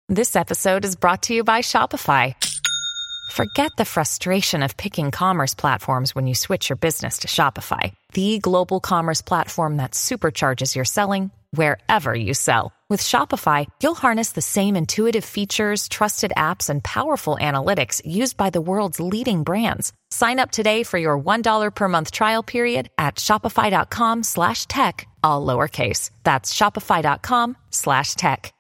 This episode is brought to you by Shopify. Forget the frustration of picking commerce platforms when you switch your business to Shopify, the global commerce platform that supercharges your selling wherever you sell. With Shopify, you'll harness the same intuitive features, trusted apps, and powerful analytics used by the world's leading brands. Sign up today for your $1 per month trial period at shopify.com/tech, all lowercase. That's shopify.com/tech.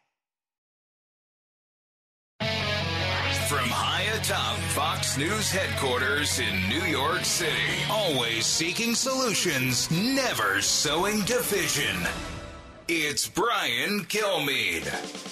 From high atop Fox News headquarters in New York City, always seeking solutions, never sowing division. It's Brian Kilmeade.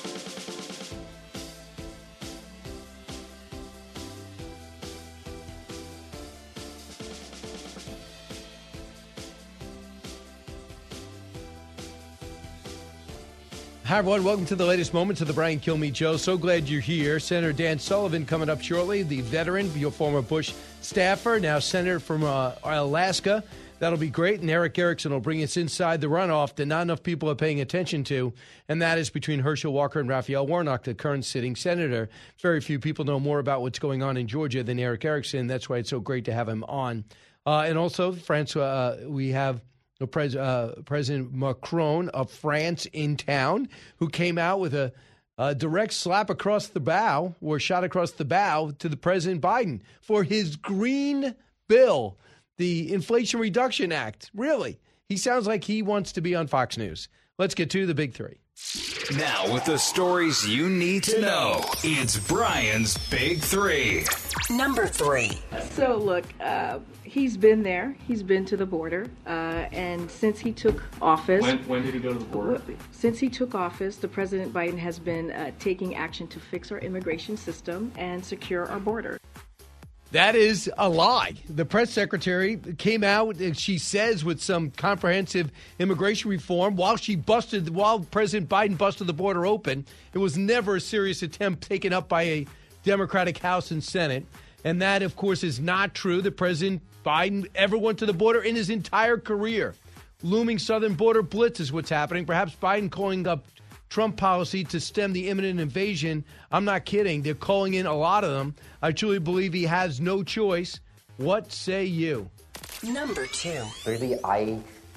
Hi, everyone. Welcome to the latest moments of the Brian Kilmeade Show. So glad you're here. Senator Dan Sullivan coming up shortly, the veteran, your former Bush staffer, now senator from Alaska. That'll be great. And Eric Erickson will bring us inside the runoff that not enough people are paying attention to, and that is between Herschel Walker and Raphael Warnock, the current sitting senator. Very few people know more about what's going on in Georgia than Eric Erickson. That's why it's so great to have him on. And also, Francois, we have President Macron of France in town, who came out with a direct slap across the bow, or shot across the bow, to the President Biden for his green bill, the Inflation Reduction Act. Really, he sounds like he wants to be on Fox News. Let's get to the big three. Now, with the stories you need to know, it's Brian's Big Three. Number 3. So, look, he's been there. He's been to the border. And since he took office... When did he go to the border? Since he took office, the President Biden has been taking action to fix our immigration system and secure our border. That is a lie. The press secretary came out, she says, with some comprehensive immigration reform while President Biden busted the border open. It was never a serious attempt taken up by a Democratic House and Senate. And that, of course, is not true. That President Biden ever went to the border in his entire career. Looming southern border blitz is what's happening. Perhaps Biden calling up Trump policy to stem the imminent invasion. I'm not kidding. They're calling in a lot of them. I truly believe he has no choice. What say you? Number 2. Clearly, I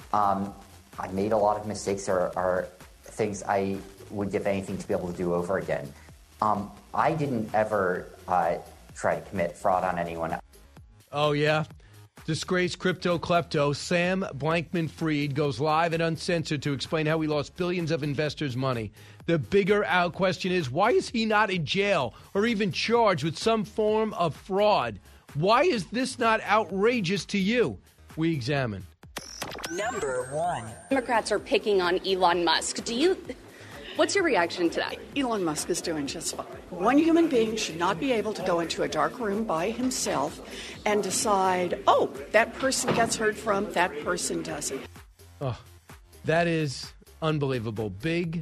made a lot of mistakes or things I would give anything to be able to do over again. I didn't ever try to commit fraud on anyone. Oh, yeah? Disgraced crypto klepto Sam Blankman-Fried goes live and uncensored to explain how he lost billions of investors' money. The bigger out question is, why is he not in jail or even charged with some form of fraud? Why is this not outrageous to you? We examine. Number 1. Democrats are picking on Elon Musk. What's your reaction to that? Elon Musk is doing just fine. One human being should not be able to go into a dark room by himself and decide, oh, that person gets heard from, that person doesn't. Oh, that is unbelievable. Big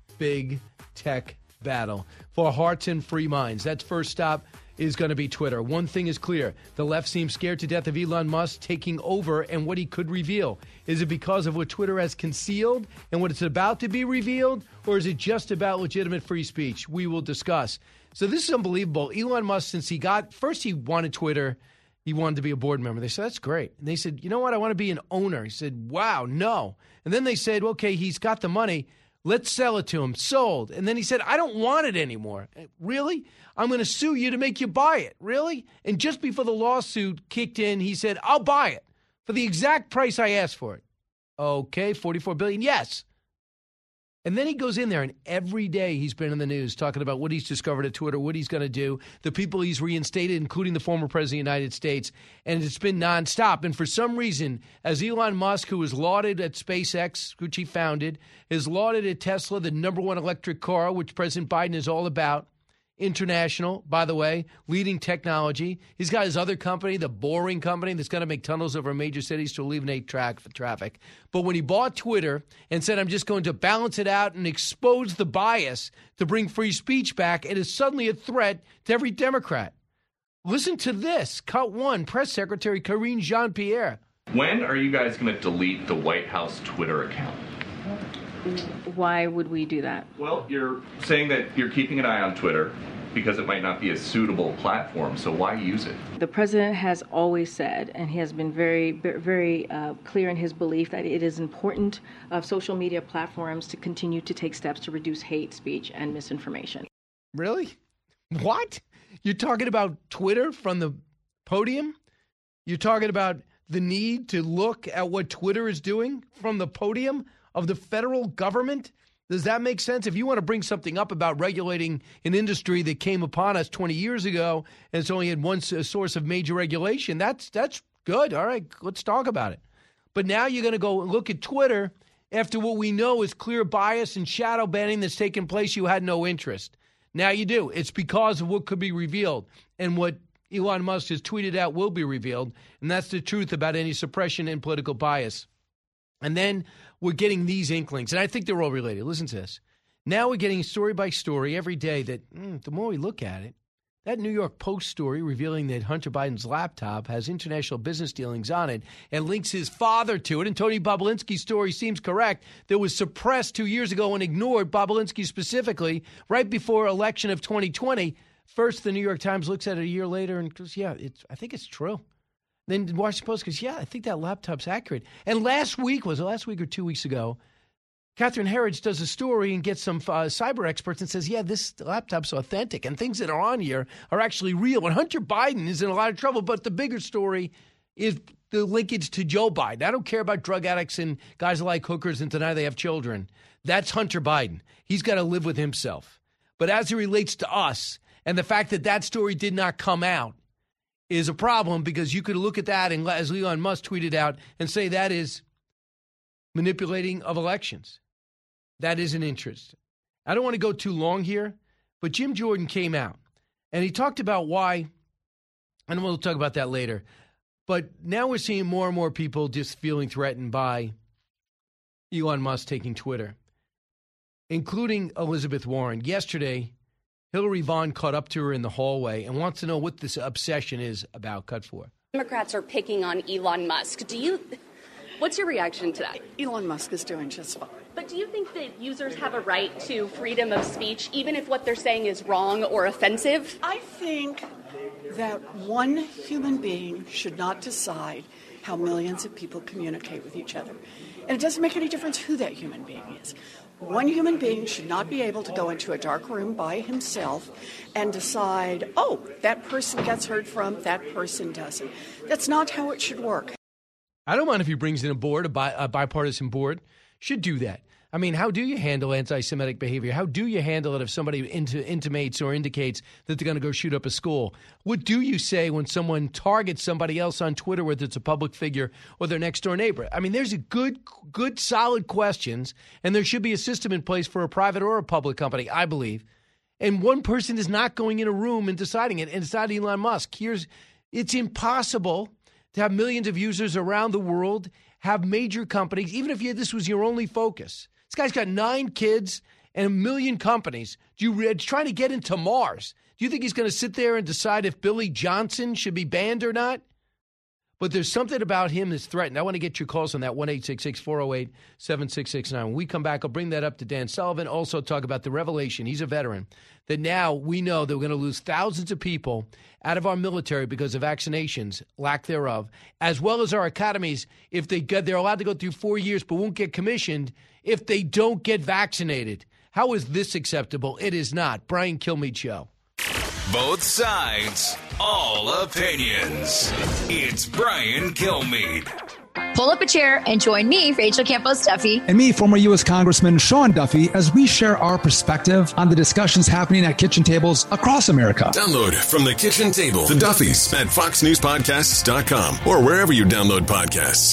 tech battle for hearts and free minds. That's first stop is going to be Twitter. One thing is clear. The left seems scared to death of Elon Musk taking over and what he could reveal. Is it because of what Twitter has concealed and what it's about to be revealed? Or is it just about legitimate free speech? We will discuss. So this is unbelievable. Elon Musk, since he wanted Twitter, he wanted to be a board member. They said, that's great. And they said, you know what? I want to be an owner. He said, wow, no. And then they said, okay, he's got the money. Let's sell it to him. Sold. And then he said, I don't want it anymore. Really? I'm going to sue you to make you buy it. Really? And just before the lawsuit kicked in, he said, I'll buy it for the exact price I asked for it. Okay, $44 billion. Yes. And then he goes in there, and every day he's been in the news talking about what he's discovered at Twitter, what he's going to do, the people he's reinstated, including the former president of the United States. And it's been nonstop. And for some reason, as Elon Musk, who was lauded at SpaceX, which he founded, is lauded at Tesla, the number one electric car, which President Biden is all about, international, by the way, leading technology. He's got his other company, the Boring Company, that's going to make tunnels over major cities to eliminate traffic. But when he bought Twitter and said, I'm just going to balance it out and expose the bias to bring free speech back, it is suddenly a threat to every Democrat. Listen to this. Cut 1, Press Secretary Karine Jean-Pierre. When are you guys going to delete the White House Twitter account? Why would we do that? Well, you're saying that you're keeping an eye on Twitter because it might not be a suitable platform, so why use it? The president has always said, and he has been very, very clear in his belief that it is important of social media platforms to continue to take steps to reduce hate speech and misinformation. Really? What? You're talking about Twitter from the podium? You're talking about the need to look at what Twitter is doing from the podium of the federal government? Does that make sense? If you want to bring something up about regulating an industry that came upon us 20 years ago and it's only had one source of major regulation, that's good. All right, let's talk about it. But now you're going to go look at Twitter after what we know is clear bias and shadow banning that's taken place. You had no interest. Now you do. It's because of what could be revealed. And what Elon Musk has tweeted out will be revealed. And that's the truth about any suppression and political bias. And then we're getting these inklings, and I think they're all related. Listen to this. Now we're getting story by story every day that the more we look at it, that New York Post story revealing that Hunter Biden's laptop has international business dealings on it and links his father to it. And Tony Bobulinski's story seems correct. That was suppressed 2 years ago and ignored, Bobulinski specifically, right before election of 2020. First, the New York Times looks at it a year later and goes, yeah, I think it's true. Then the Washington Post goes, yeah, I think that laptop's accurate. And last week or 2 weeks ago, Catherine Herridge does a story and gets some cyber experts and says, yeah, this laptop's authentic and things that are on here are actually real. And Hunter Biden is in a lot of trouble. But the bigger story is the linkage to Joe Biden. I don't care about drug addicts and guys that like hookers and deny they have children. That's Hunter Biden. He's got to live with himself. But as it relates to us and the fact that that story did not come out, is a problem because you could look at that and, as Elon Musk tweeted out, and say that is manipulating of elections. That is an interest. I don't want to go too long here, but Jim Jordan came out and he talked about why, and we'll talk about that later, but now we're seeing more and more people just feeling threatened by Elon Musk taking Twitter, including Elizabeth Warren. Yesterday, Hillary Vaughn caught up to her in the hallway and wants to know what this obsession is about. Cut 4. Democrats are picking on Elon Musk. What's your reaction to that? Elon Musk is doing just fine. But do you think that users have a right to freedom of speech, even if what they're saying is wrong or offensive? I think that one human being should not decide how millions of people communicate with each other. And it doesn't make any difference who that human being is. One human being should not be able to go into a dark room by himself and decide, oh, that person gets heard from, that person doesn't. That's not how it should work. I don't mind if he brings in a board, a bipartisan board. Should do that. I mean, how do you handle anti-Semitic behavior? How do you handle it if somebody intimates or indicates that they're going to go shoot up a school? What do you say when someone targets somebody else on Twitter, whether it's a public figure or their next-door neighbor? I mean, there's a good, solid questions, and there should be a system in place for a private or a public company, I believe. And one person is not going in a room and deciding it, and it's not Elon Musk. It's impossible to have millions of users around the world, have major companies, even if this was your only focus. This guy's got 9 kids and 1 million companies. Trying to get into Mars. Do you think he's going to sit there and decide if Billy Johnson should be banned or not? But there's something about him that's threatened. I want to get your calls on that, 1-866-408-7669. When we come back, I'll bring that up to Dan Sullivan. Also talk about the revelation, he's a veteran, that now we know that we're going to lose thousands of people out of our military because of vaccinations, lack thereof, as well as our academies. If they're allowed to go through 4 years but won't get commissioned if they don't get vaccinated. How is this acceptable? It is not. Brian Kilmeade Show. Both sides, all opinions. It's Brian Kilmeade. Pull up a chair and join me, Rachel Campos Duffy. And me, former U.S. Congressman Sean Duffy, as we share our perspective on the discussions happening at kitchen tables across America. Download From the Kitchen Table, The Duffys at FoxNewsPodcasts.com or wherever you download podcasts.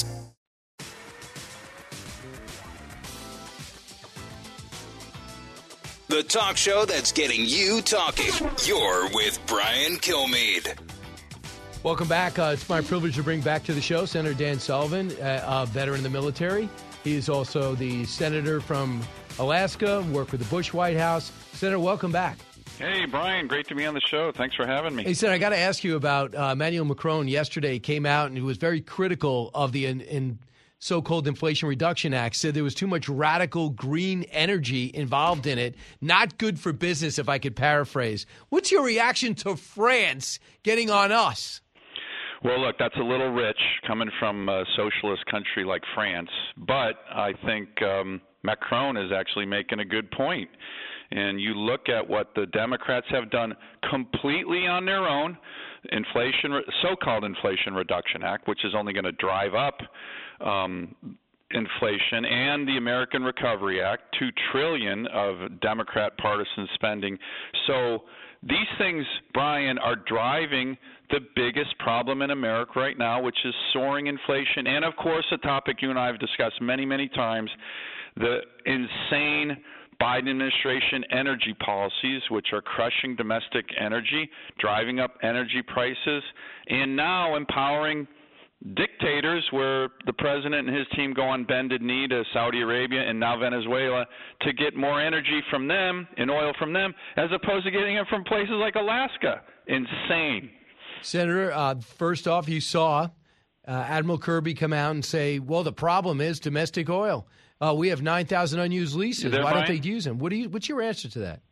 The talk show that's getting you talking. You're with Brian Kilmeade. Welcome back. It's my privilege to bring back to the show Senator Dan Sullivan, a veteran in the military. He is also the senator from Alaska, worked with the Bush White House. Senator, welcome back. Hey, Brian. Great to be on the show. Thanks for having me. Hey, Senator, I got to ask you about Emmanuel Macron yesterday came out and he was very critical of the so-called Inflation Reduction Act, said there was too much radical green energy involved in it. Not good for business, if I could paraphrase. What's your reaction to France getting on us? Well, look, that's a little rich coming from a socialist country like France, but I think Macron is actually making a good point. And you look at what the Democrats have done completely on their own, so-called Inflation Reduction Act, which is only going to drive up inflation, and the American Recovery Act, $2 trillion of Democrat partisan spending. So these things, Brian, are driving the biggest problem in America right now, which is soaring inflation. And, of course, a topic you and I have discussed many, many times, the insane Biden administration energy policies, which are crushing domestic energy, driving up energy prices, and now empowering dictators where the president and his team go on bended knee to Saudi Arabia and now Venezuela to get more energy from them and oil from them as opposed to getting it from places like Alaska. Insane. Senator, first off, you saw Admiral Kirby come out and say, well, the problem is domestic oil. We have 9,000 unused leases. Why don't they use them? What's your answer to that?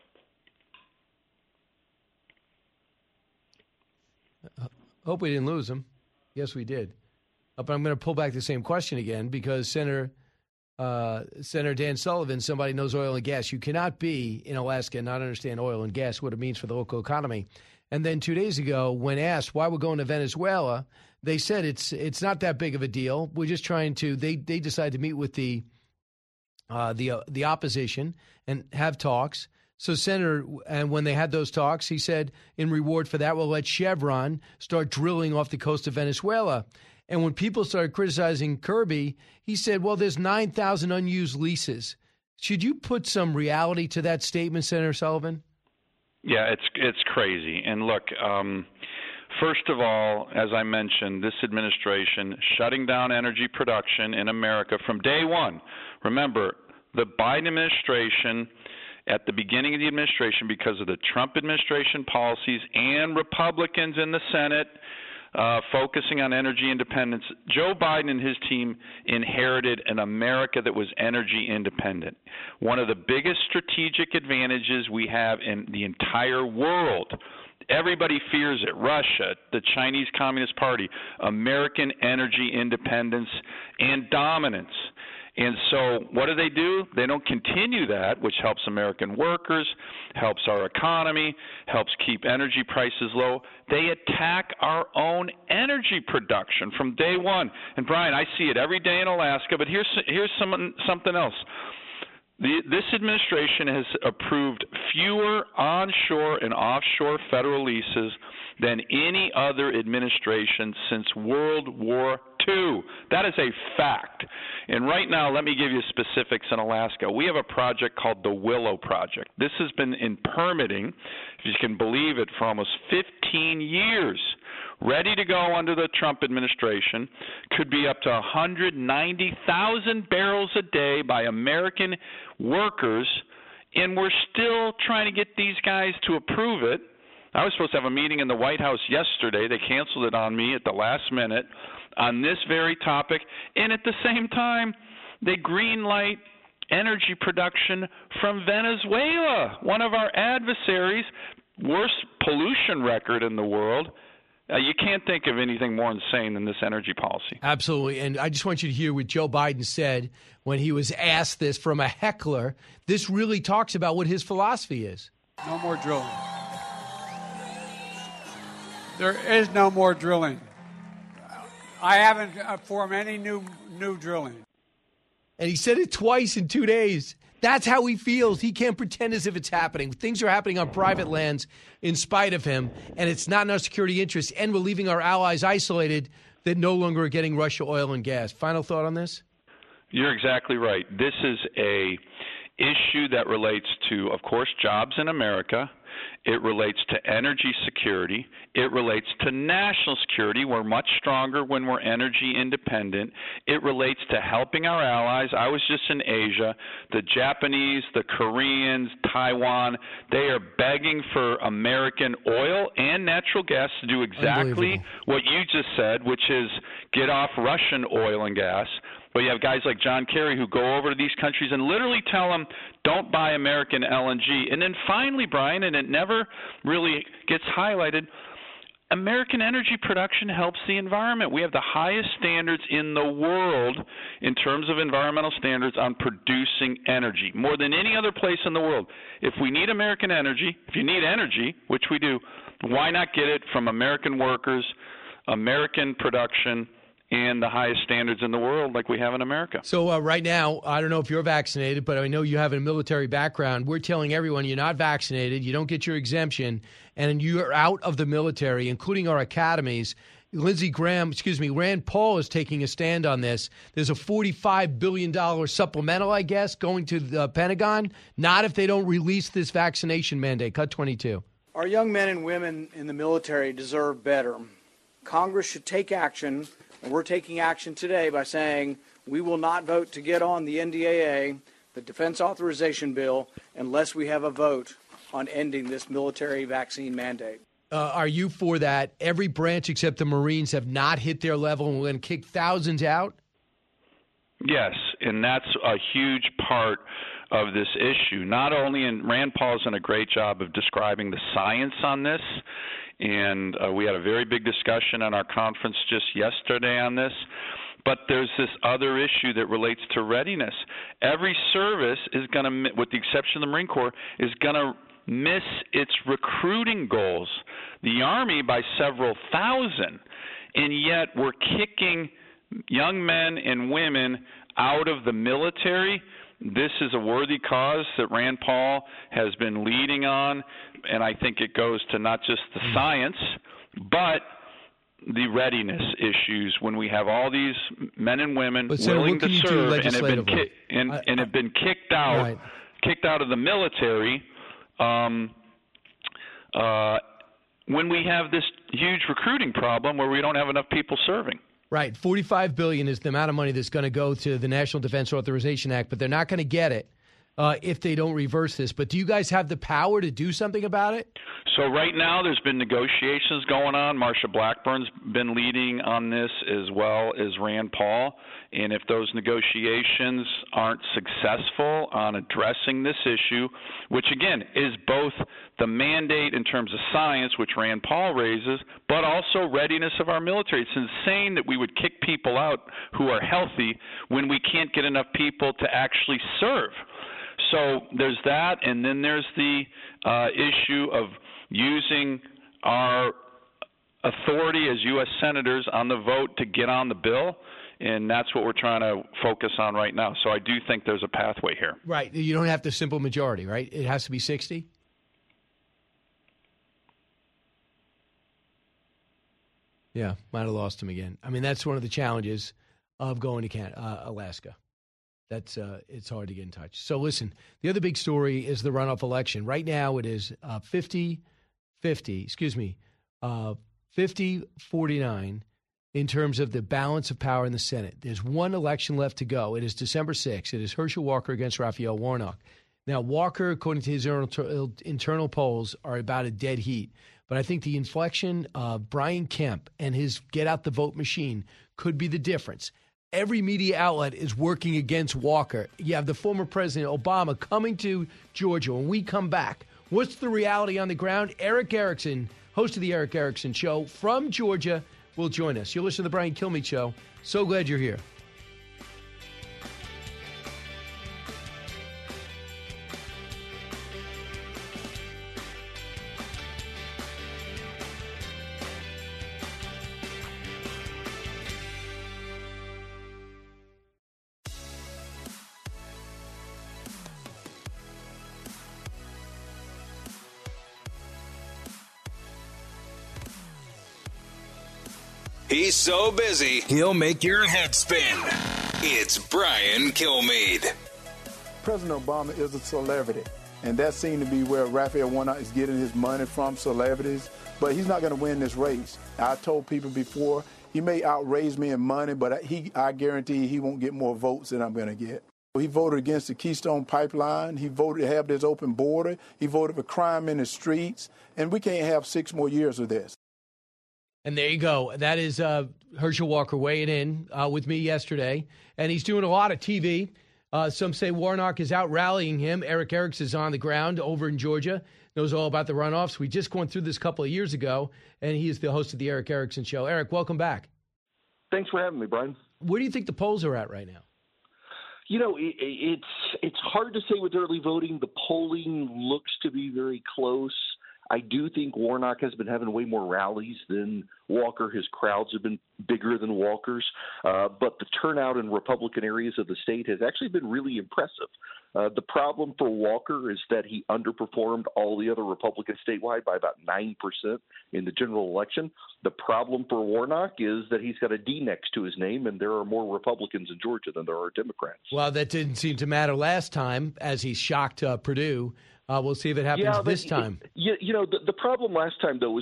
Hope we didn't lose them. Yes, we did. But I'm going to pull back the same question again because Senator Dan Sullivan, somebody knows oil and gas. You cannot be in Alaska and not understand oil and gas, what it means for the local economy. And then 2 days ago, when asked why we're going to Venezuela, they said it's not that big of a deal. We're just trying to. They decided to meet with the opposition and have talks. So, Senator, and when they had those talks, he said, in reward for that, we'll let Chevron start drilling off the coast of Venezuela. And when people started criticizing Kirby, he said, well, there's 9,000 unused leases. Should you put some reality to that statement, Senator Sullivan? Yeah, it's crazy. And look, first of all, as I mentioned, this administration shutting down energy production in America from day one. Remember, the Biden administration, at the beginning of the administration, because of the Trump administration policies and Republicans in the Senate focusing on energy independence, Joe Biden and his team inherited an America that was energy independent. One of the biggest strategic advantages we have in the entire world. Everybody fears it. Russia, the Chinese Communist Party, American energy independence and dominance. And so what do? They don't continue that, which helps American workers, helps our economy, helps keep energy prices low. They attack our own energy production from day one. And, Brian, I see it every day in Alaska, but here's something else. This administration has approved fewer onshore and offshore federal leases than any other administration since World War II. That is a fact. And right now, let me give you specifics in Alaska. We have a project called the Willow Project. This has been in permitting, if you can believe it, for almost 15 years. Ready to go under the Trump administration, could be up to 190,000 barrels a day by American workers, and we're still trying to get these guys to approve it. I was supposed to have a meeting in the White House yesterday. They canceled it on me at the last minute on this very topic, and at the same time, they greenlight energy production from Venezuela, one of our adversaries, worst pollution record in the world. You can't think of anything more insane than this energy policy. Absolutely. And I just want you to hear what Joe Biden said when he was asked this from a heckler. This really talks about what his philosophy is. No more drilling. There is no more drilling. I haven't formed any new drilling. And he said it twice in 2 days. That's how he feels. He can't pretend as if it's happening. Things are happening on private lands in spite of him, and it's not in our security interest, and we're leaving our allies isolated that no longer are getting Russia oil and gas. Final thought on this? You're exactly right. This is a issue that relates to, of course, jobs in America. It relates to energy security. It relates to national security. We're much stronger when we're energy independent. It relates to helping our allies. I was just in Asia. The Japanese, the Koreans, Taiwan, they are begging for American oil and natural gas to do exactly what you just said, which is get off Russian oil and gas. But you have guys like John Kerry who go over to these countries and literally tell them, don't buy American LNG. And then finally, Brian, and it never really gets highlighted, American energy production helps the environment. We have the highest standards in the world in terms of environmental standards on producing energy, more than any other place in the world. If we need American energy, if you need energy, which we do, why not get it from American workers, American production, and the highest standards in the world like we have in America? So right now, I don't know if you're vaccinated, but I know you have a military background. We're telling everyone you're not vaccinated, you don't get your exemption, and you're out of the military, including our academies. Rand Paul is taking a stand on this. There's a $45 billion supplemental, I guess, going to the Pentagon. Not if they don't release this vaccination mandate. Cut 22. Our young men and women in the military deserve better. Congress should take action. And we're taking action today by saying we will not vote to get on the NDAA, the Defense Authorization Bill, unless we have a vote on ending this military vaccine mandate. Are you for that? Every branch except the Marines have not hit their level and we're going to kick thousands out? Yes, and that's a huge part of this issue. Not only, and Rand Paul's done a great job of describing the science on this, and we had a very big discussion at our conference just yesterday on this. But there's this other issue that relates to readiness. Every service is going to, with the exception of the Marine Corps, is going to miss its recruiting goals. The Army by several thousand, and yet we're kicking young men and women out of the military. This is a worthy cause that Rand Paul has been leading on, and I think it goes to not just the science, but the readiness issues when we have all these men and women willing to serve and have been kicked out of the military when we have this huge recruiting problem where we don't have enough people serving. Right. $45 billion is the amount of money that's going to go to the National Defense Authorization Act, but they're not going to get it if they don't reverse this. But do you guys have the power to do something about it? So right now there's been negotiations going on. Marsha Blackburn's been leading on this as well as Rand Paul. And if those negotiations aren't successful on addressing this issue, which again is both the mandate in terms of science, which Rand Paul raises, but also readiness of our military. It's insane that we would kick people out who are healthy when we can't get enough people to actually serve. So there's that, and then there's the issue of using our authority as U.S. senators on the vote to get on the bill, and that's what we're trying to focus on right now. So I do think there's a pathway here. Right. You don't have the simple majority, right? It has to be 60? Yeah, might have lost him again. I mean, that's one of the challenges of going to Alaska. That's it's hard to get in touch. So listen, the other big story is the runoff election. Right now it is 50-49 in terms of the balance of power in the Senate. There's one election left to go. It is December 6th. It is Herschel Walker against Raphael Warnock. Now, Walker, according to his internal polls, are about a dead heat. But I think the inflection of Brian Kemp and his get-out-the-vote machine could be the difference. Every media outlet is working against Walker. You have the former President Obama coming to Georgia. When we come back, what's the reality on the ground? Erick Erickson, host of the Erick Erickson Show from Georgia, will join us. You'll listen to the Brian Kilmeade Show. So glad you're here. He's so busy, he'll make your head spin. It's Brian Kilmeade. President Obama is a celebrity. And that seemed to be where Raphael Warnock is getting his money from, celebrities. But he's not going to win this race. I told people before, he may outraise me in money, but I guarantee he won't get more votes than I'm going to get. He voted against the Keystone Pipeline. He voted to have this open border. He voted for crime in the streets. And we can't have 6 more years of this. And there you go. That is Herschel Walker weighing in with me yesterday. And he's doing a lot of TV. Some say Warnock is out rallying him. Eric Erickson is on the ground over in Georgia, knows all about the runoffs. We just went through this a couple of years ago, and he is the host of the Eric Erickson Show. Eric, welcome back. Thanks for having me, Brian. Where do you think the polls are at right now? You know, it's hard to say with early voting. The polling looks to be very close. I do think Warnock has been having way more rallies than Walker. His crowds have been bigger than Walker's. But the turnout in Republican areas of the state has actually been really impressive. The problem for Walker is that he underperformed all the other Republicans statewide by about 9% in the general election. The problem for Warnock is that he's got a D next to his name, and there are more Republicans in Georgia than there are Democrats. Well, that didn't seem to matter last time as he shocked Purdue. We'll see if it happens this time. You know, the problem last time, though, was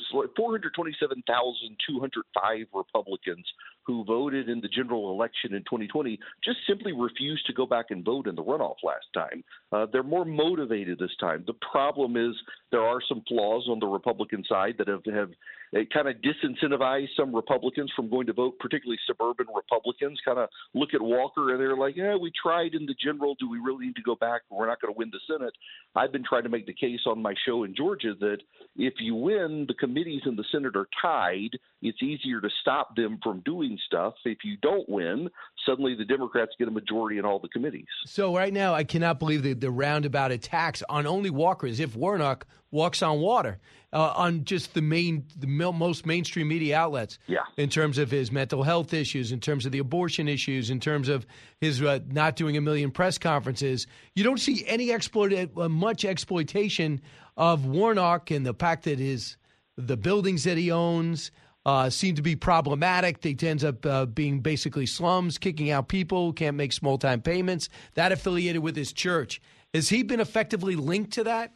427,205 Republicans who voted in the general election in 2020 just simply refused to go back and vote in the runoff last time. They're more motivated this time. The problem is there are some flaws on the Republican side that have kind of disincentivized some Republicans from going to vote, particularly suburban Republicans. Kind of look at Walker and they're like, yeah, we tried in the general. Do we really need to go back? We're not going to win the Senate. I've been trying to make the case on my show in Georgia that if you win, the committees in the Senate are tied. It's easier to stop them from doing stuff. If you don't win, suddenly the Democrats get a majority in all the committees. So right now, I cannot believe the roundabout attacks on only Walker as if Warnock walks on water on just the most mainstream media outlets. Yeah. In terms of his mental health issues, in terms of the abortion issues, in terms of his not doing a million press conferences. You don't see any much exploitation of Warnock and the fact that the buildings that he owns seem to be problematic. They ends up being basically slums, kicking out people, can't make small-time payments. That affiliated with his church. Has he been effectively linked to that?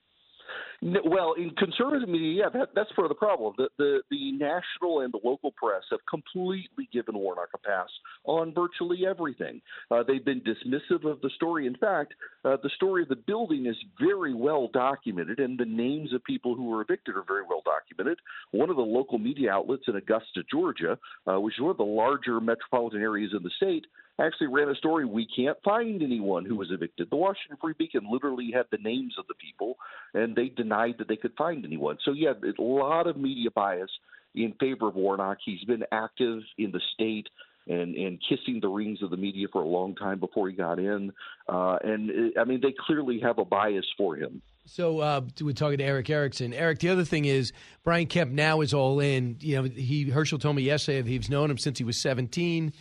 Well, in conservative media, yeah, that's part of the problem. The national and the local press have completely given Warnock a pass on virtually everything. They've been dismissive of the story. In fact, the story of the building is very well documented, and the names of people who were evicted are very well documented. One of the local media outlets in Augusta, Georgia, which is one of the larger metropolitan areas in the state, actually ran a story, we can't find anyone who was evicted. The Washington Free Beacon literally had the names of the people, and they denied that they could find anyone. So, yeah, a lot of media bias in favor of Warnock. He's been active in the state and kissing the rings of the media for a long time before he got in. They clearly have a bias for him. So we're talking to Eric Erickson. Eric, the other thing is Brian Kemp now is all in. You know, Herschel told me yesterday that he's known him since he was 17.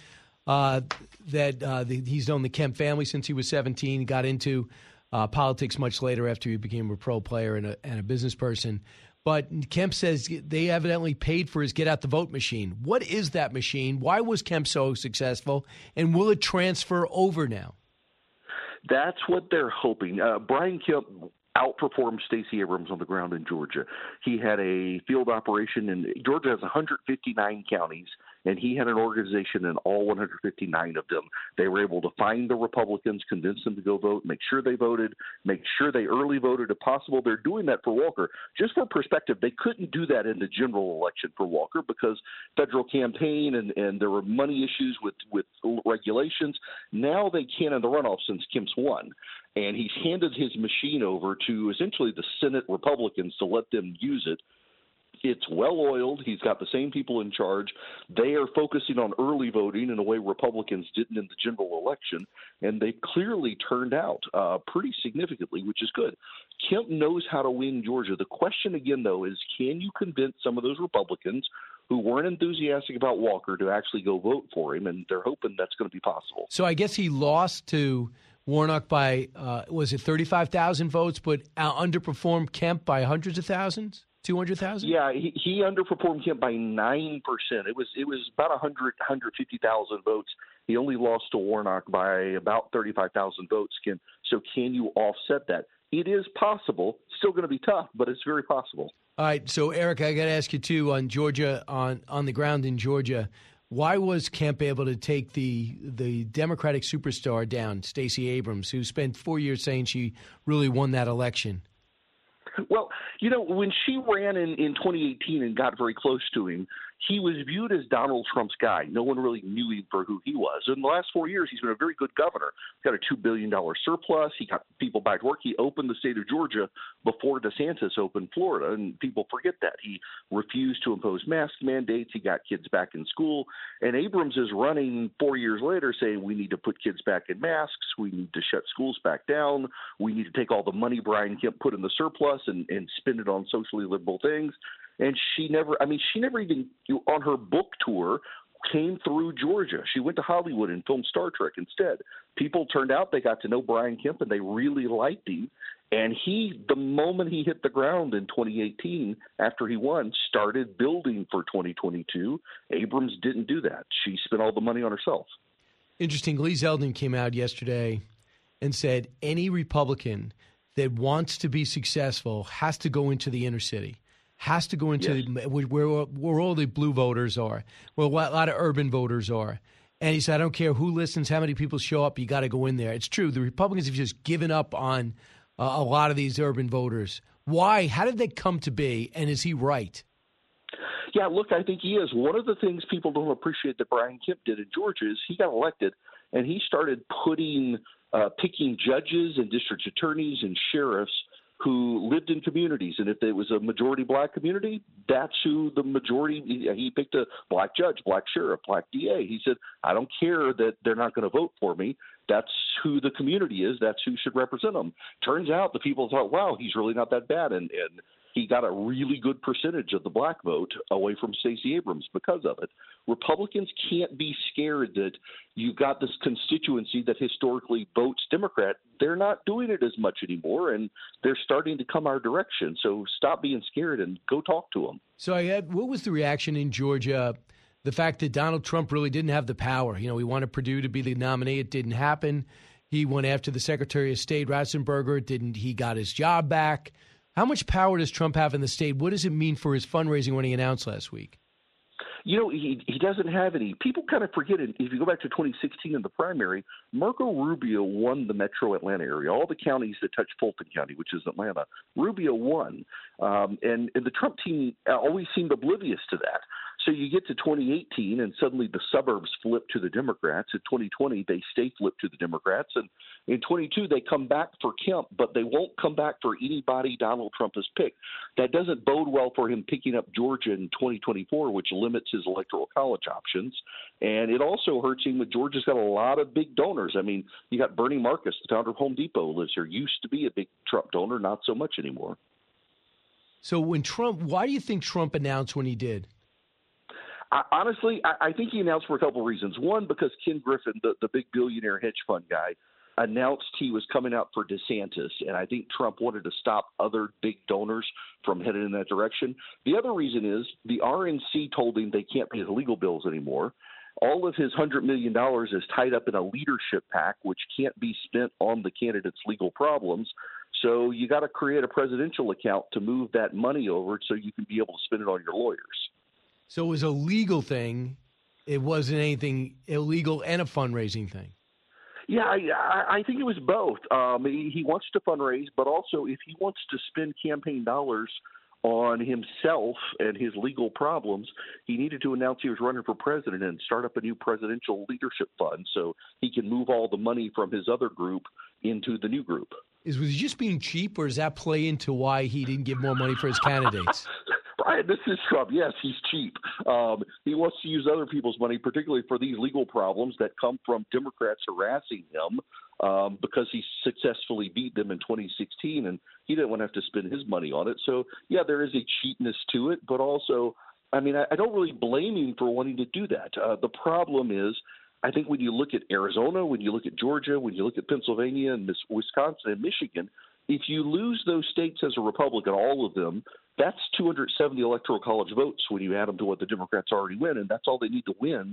He's known the Kemp family since he was 17. He got into politics much later after he became a pro player and a business person. But Kemp says they evidently paid for his get-out-the-vote machine. What is that machine? Why was Kemp so successful? And will it transfer over now? That's what they're hoping. Brian Kemp outperformed Stacey Abrams on the ground in Georgia. He had a field operation, and Georgia has 159 counties, and he had an organization in all 159 of them. They were able to find the Republicans, convince them to go vote, make sure they voted, make sure they early voted if possible. They're doing that for Walker. Just for perspective, they couldn't do that in the general election for Walker because federal campaign and there were money issues with regulations. Now they can in the runoff since Kemp's won. And he's handed his machine over to essentially the Senate Republicans to let them use it. It's well-oiled. He's got the same people in charge. They are focusing on early voting in a way Republicans didn't in the general election, and they clearly turned out pretty significantly, which is good. Kemp knows how to win Georgia. The question, again, though, is can you convince some of those Republicans who weren't enthusiastic about Walker to actually go vote for him, and they're hoping that's going to be possible. So I guess he lost to Warnock by, 35,000 votes, but underperformed Kemp by hundreds of thousands? 200,000? Yeah, he underperformed Kemp by 9%. It was about 150,000 votes. He only lost to Warnock by about 35,000 votes. So can you offset that? it is possible. Still going to be tough, but it's very possible. All right, so Eric, I got to ask you too on Georgia, on the ground in Georgia. Why was Kemp able to take the Democratic superstar down, Stacey Abrams, who spent 4 years saying she really won that election? Well, when she ran in 2018 and got very close to him, he was viewed as Donald Trump's guy. No one really knew him for who he was. In the last 4 years, he's been a very good governor. Got a $2 billion surplus. He got people back to work. He opened the state of Georgia before DeSantis opened Florida, and people forget that. He refused to impose mask mandates. He got kids back in school. And Abrams is running 4 years later saying we need to put kids back in masks. We need to shut schools back down. We need to take all the money Brian Kemp put in the surplus and spend it on socially liberal things. And she never even on her book tour came through Georgia. She went to Hollywood and filmed Star Trek instead. People turned out, they got to know Brian Kemp and they really liked him. And the moment he hit the ground in 2018, after he won, started building for 2022. Abrams didn't do that. She spent all the money on herself. Interesting. Lee Zeldin came out yesterday and said any Republican that wants to be successful has to go into the inner city. Has to go into where all the blue voters are, where a lot of urban voters are. And he said, I don't care who listens, how many people show up, you got to go in there. It's true. The Republicans have just given up on a lot of these urban voters. Why? How did they come to be? And is he right? Yeah, look, I think he is. One of the things people don't appreciate that Brian Kemp did in Georgia is he got elected and he started picking judges and district attorneys and sheriffs who lived in communities. And if it was a majority black community, that's who the majority, he picked a black judge, black sheriff, black DA. He said, I don't care that they're not going to vote for me. That's who the community is. That's who should represent them. Turns out the people thought, wow, he's really not that bad. And he got a really good percentage of the black vote away from Stacey Abrams because of it. Republicans can't be scared that you've got this constituency that historically votes Democrat. They're not doing it as much anymore, and they're starting to come our direction. So stop being scared and go talk to them. So what was the reaction in Georgia, the fact that Donald Trump really didn't have the power? He wanted Perdue to be the nominee. It didn't happen. He went after the Secretary of State, Ratzenberger. He got his job back. How much power does Trump have in the state? What does it mean for his fundraising when he announced last week? He doesn't have any. People kind of forget it. If you go back to 2016 in the primary, Marco Rubio won the metro Atlanta area, all the counties that touch Fulton County, which is Atlanta. Rubio won. And the Trump team always seemed oblivious to that. So you get to 2018, and suddenly the suburbs flip to the Democrats. In 2020, they stay flipped to the Democrats. And in 22, they come back for Kemp, but they won't come back for anybody Donald Trump has picked. That doesn't bode well for him picking up Georgia in 2024, which limits his electoral college options. And it also hurts him that Georgia's got a lot of big donors. I mean, you got Bernie Marcus, the founder of Home Depot, lives here. Used to be a big Trump donor, not so much anymore. So why do you think Trump announced when he did? Honestly, I think he announced for a couple of reasons. One, because Ken Griffin, the big billionaire hedge fund guy, announced he was coming out for DeSantis, and I think Trump wanted to stop other big donors from heading in that direction. The other reason is the RNC told him they can't pay his legal bills anymore. All of his $100 million is tied up in a leadership PAC, which can't be spent on the candidate's legal problems. So you got to create a presidential account to move that money over so you can be able to spend it on your lawyers. So it was a legal thing. It wasn't anything illegal and a fundraising thing. Yeah, I think it was both. He wants to fundraise, but also if he wants to spend campaign dollars on himself and his legal problems, he needed to announce he was running for president and start up a new presidential leadership fund so he can move all the money from his other group into the new group. Was he just being cheap, or does that play into why he didn't give more money for his candidates? Right, this is Trump. Yes, he's cheap. He wants to use other people's money, particularly for these legal problems that come from Democrats harassing him because he successfully beat them in 2016, and he didn't want to have to spend his money on it. So, yeah, there is a cheapness to it, but also, I don't really blame him for wanting to do that. The problem is, I think when you look at Arizona, when you look at Georgia, when you look at Pennsylvania and Wisconsin and Michigan, if you lose those states as a Republican, all of them, that's 270 electoral college votes when you add them to what the Democrats already win, and that's all they need to win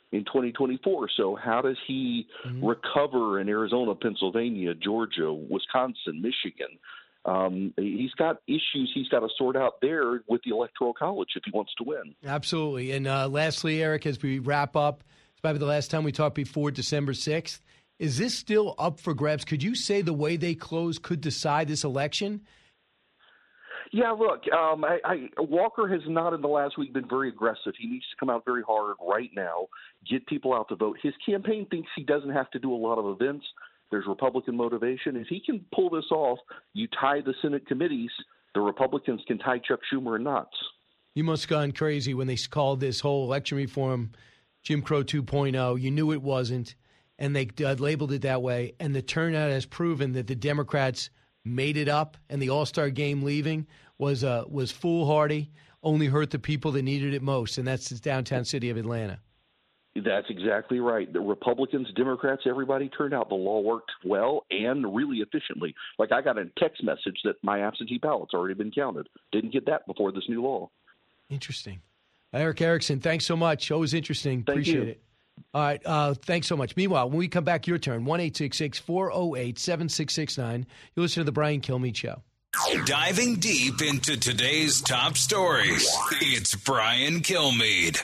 in 2024. So how does he recover in Arizona, Pennsylvania, Georgia, Wisconsin, Michigan? He's got issues he's got to sort out there with the Electoral College if he wants to win. Absolutely. And lastly, Eric, as we wrap up, it's probably the last time we talk before December 6th. Is this still up for grabs? Could you say the way they close could decide this election? Yeah, look, Walker has not in the last week been very aggressive. He needs to come out very hard right now, get people out to vote. His campaign thinks he doesn't have to do a lot of events. There's Republican motivation. If he can pull this off, you tie the Senate committees, the Republicans can tie Chuck Schumer in knots. You must have gone crazy when they called this whole election reform Jim Crow 2.0. You knew it wasn't, and they labeled it that way. And the turnout has proven that the Democrats made it up, and the All-Star game leaving was foolhardy, only hurt the people that needed it most, and that's the downtown city of Atlanta. That's exactly right. The Republicans, Democrats, everybody turned out. The law worked well and really efficiently. Like I got a text message that my absentee ballot's already been counted. Didn't get that before this new law. Interesting. Eric Erickson, thanks so much. Always interesting. Appreciate it. All right. Thanks so much. Meanwhile, when we come back, your turn, 1-866-408-7669. You listen to The Brian Kilmeade Show. Diving deep into today's top stories, it's Brian Kilmeade.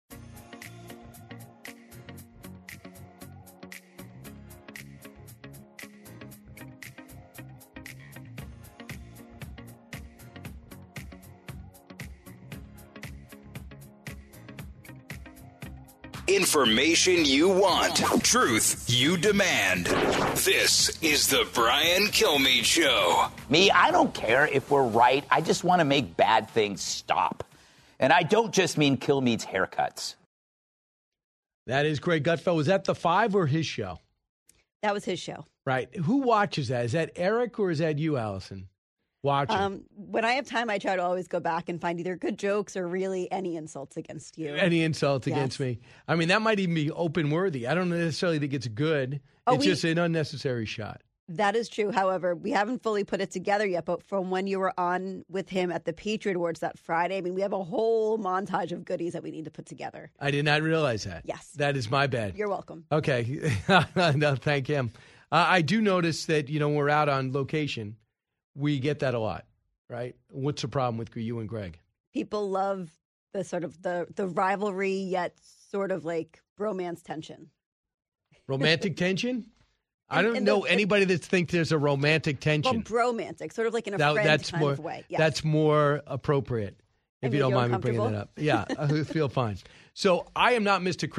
Information you want, truth you demand. This is the Brian Kilmeade Show. Me, I don't care if we're right. I just want to make bad things stop. And I don't just mean Kilmeade's haircuts. That is Greg Gutfeld. Was that the 5 or his show? That was his show. Right. Who watches that? Is that Eric or is that you, Allison? Watching. When I have time, I try to always go back and find either good jokes or really any insults against you. Any insults against me. I mean, that might even be open worthy. I don't necessarily think it's good. It's just an unnecessary shot. That is true. However, we haven't fully put it together yet. But from when you were on with him at the Patriot Awards that Friday, I mean, we have a whole montage of goodies that we need to put together. I did not realize that. Yes. That is my bad. You're welcome. Okay. No, thank him. I do notice that, when we're out on location, we get that a lot. Right? What's the problem with you and Greg? People love the sort of the rivalry, yet sort of like romance tension. Romantic tension? I don't know anybody that thinks there's a romantic tension. Well, bromantic, sort of like in a friend kind of way. Yes. That's more appropriate, if you don't mind me bringing that up. Yeah, I feel fine. So I am not Mr.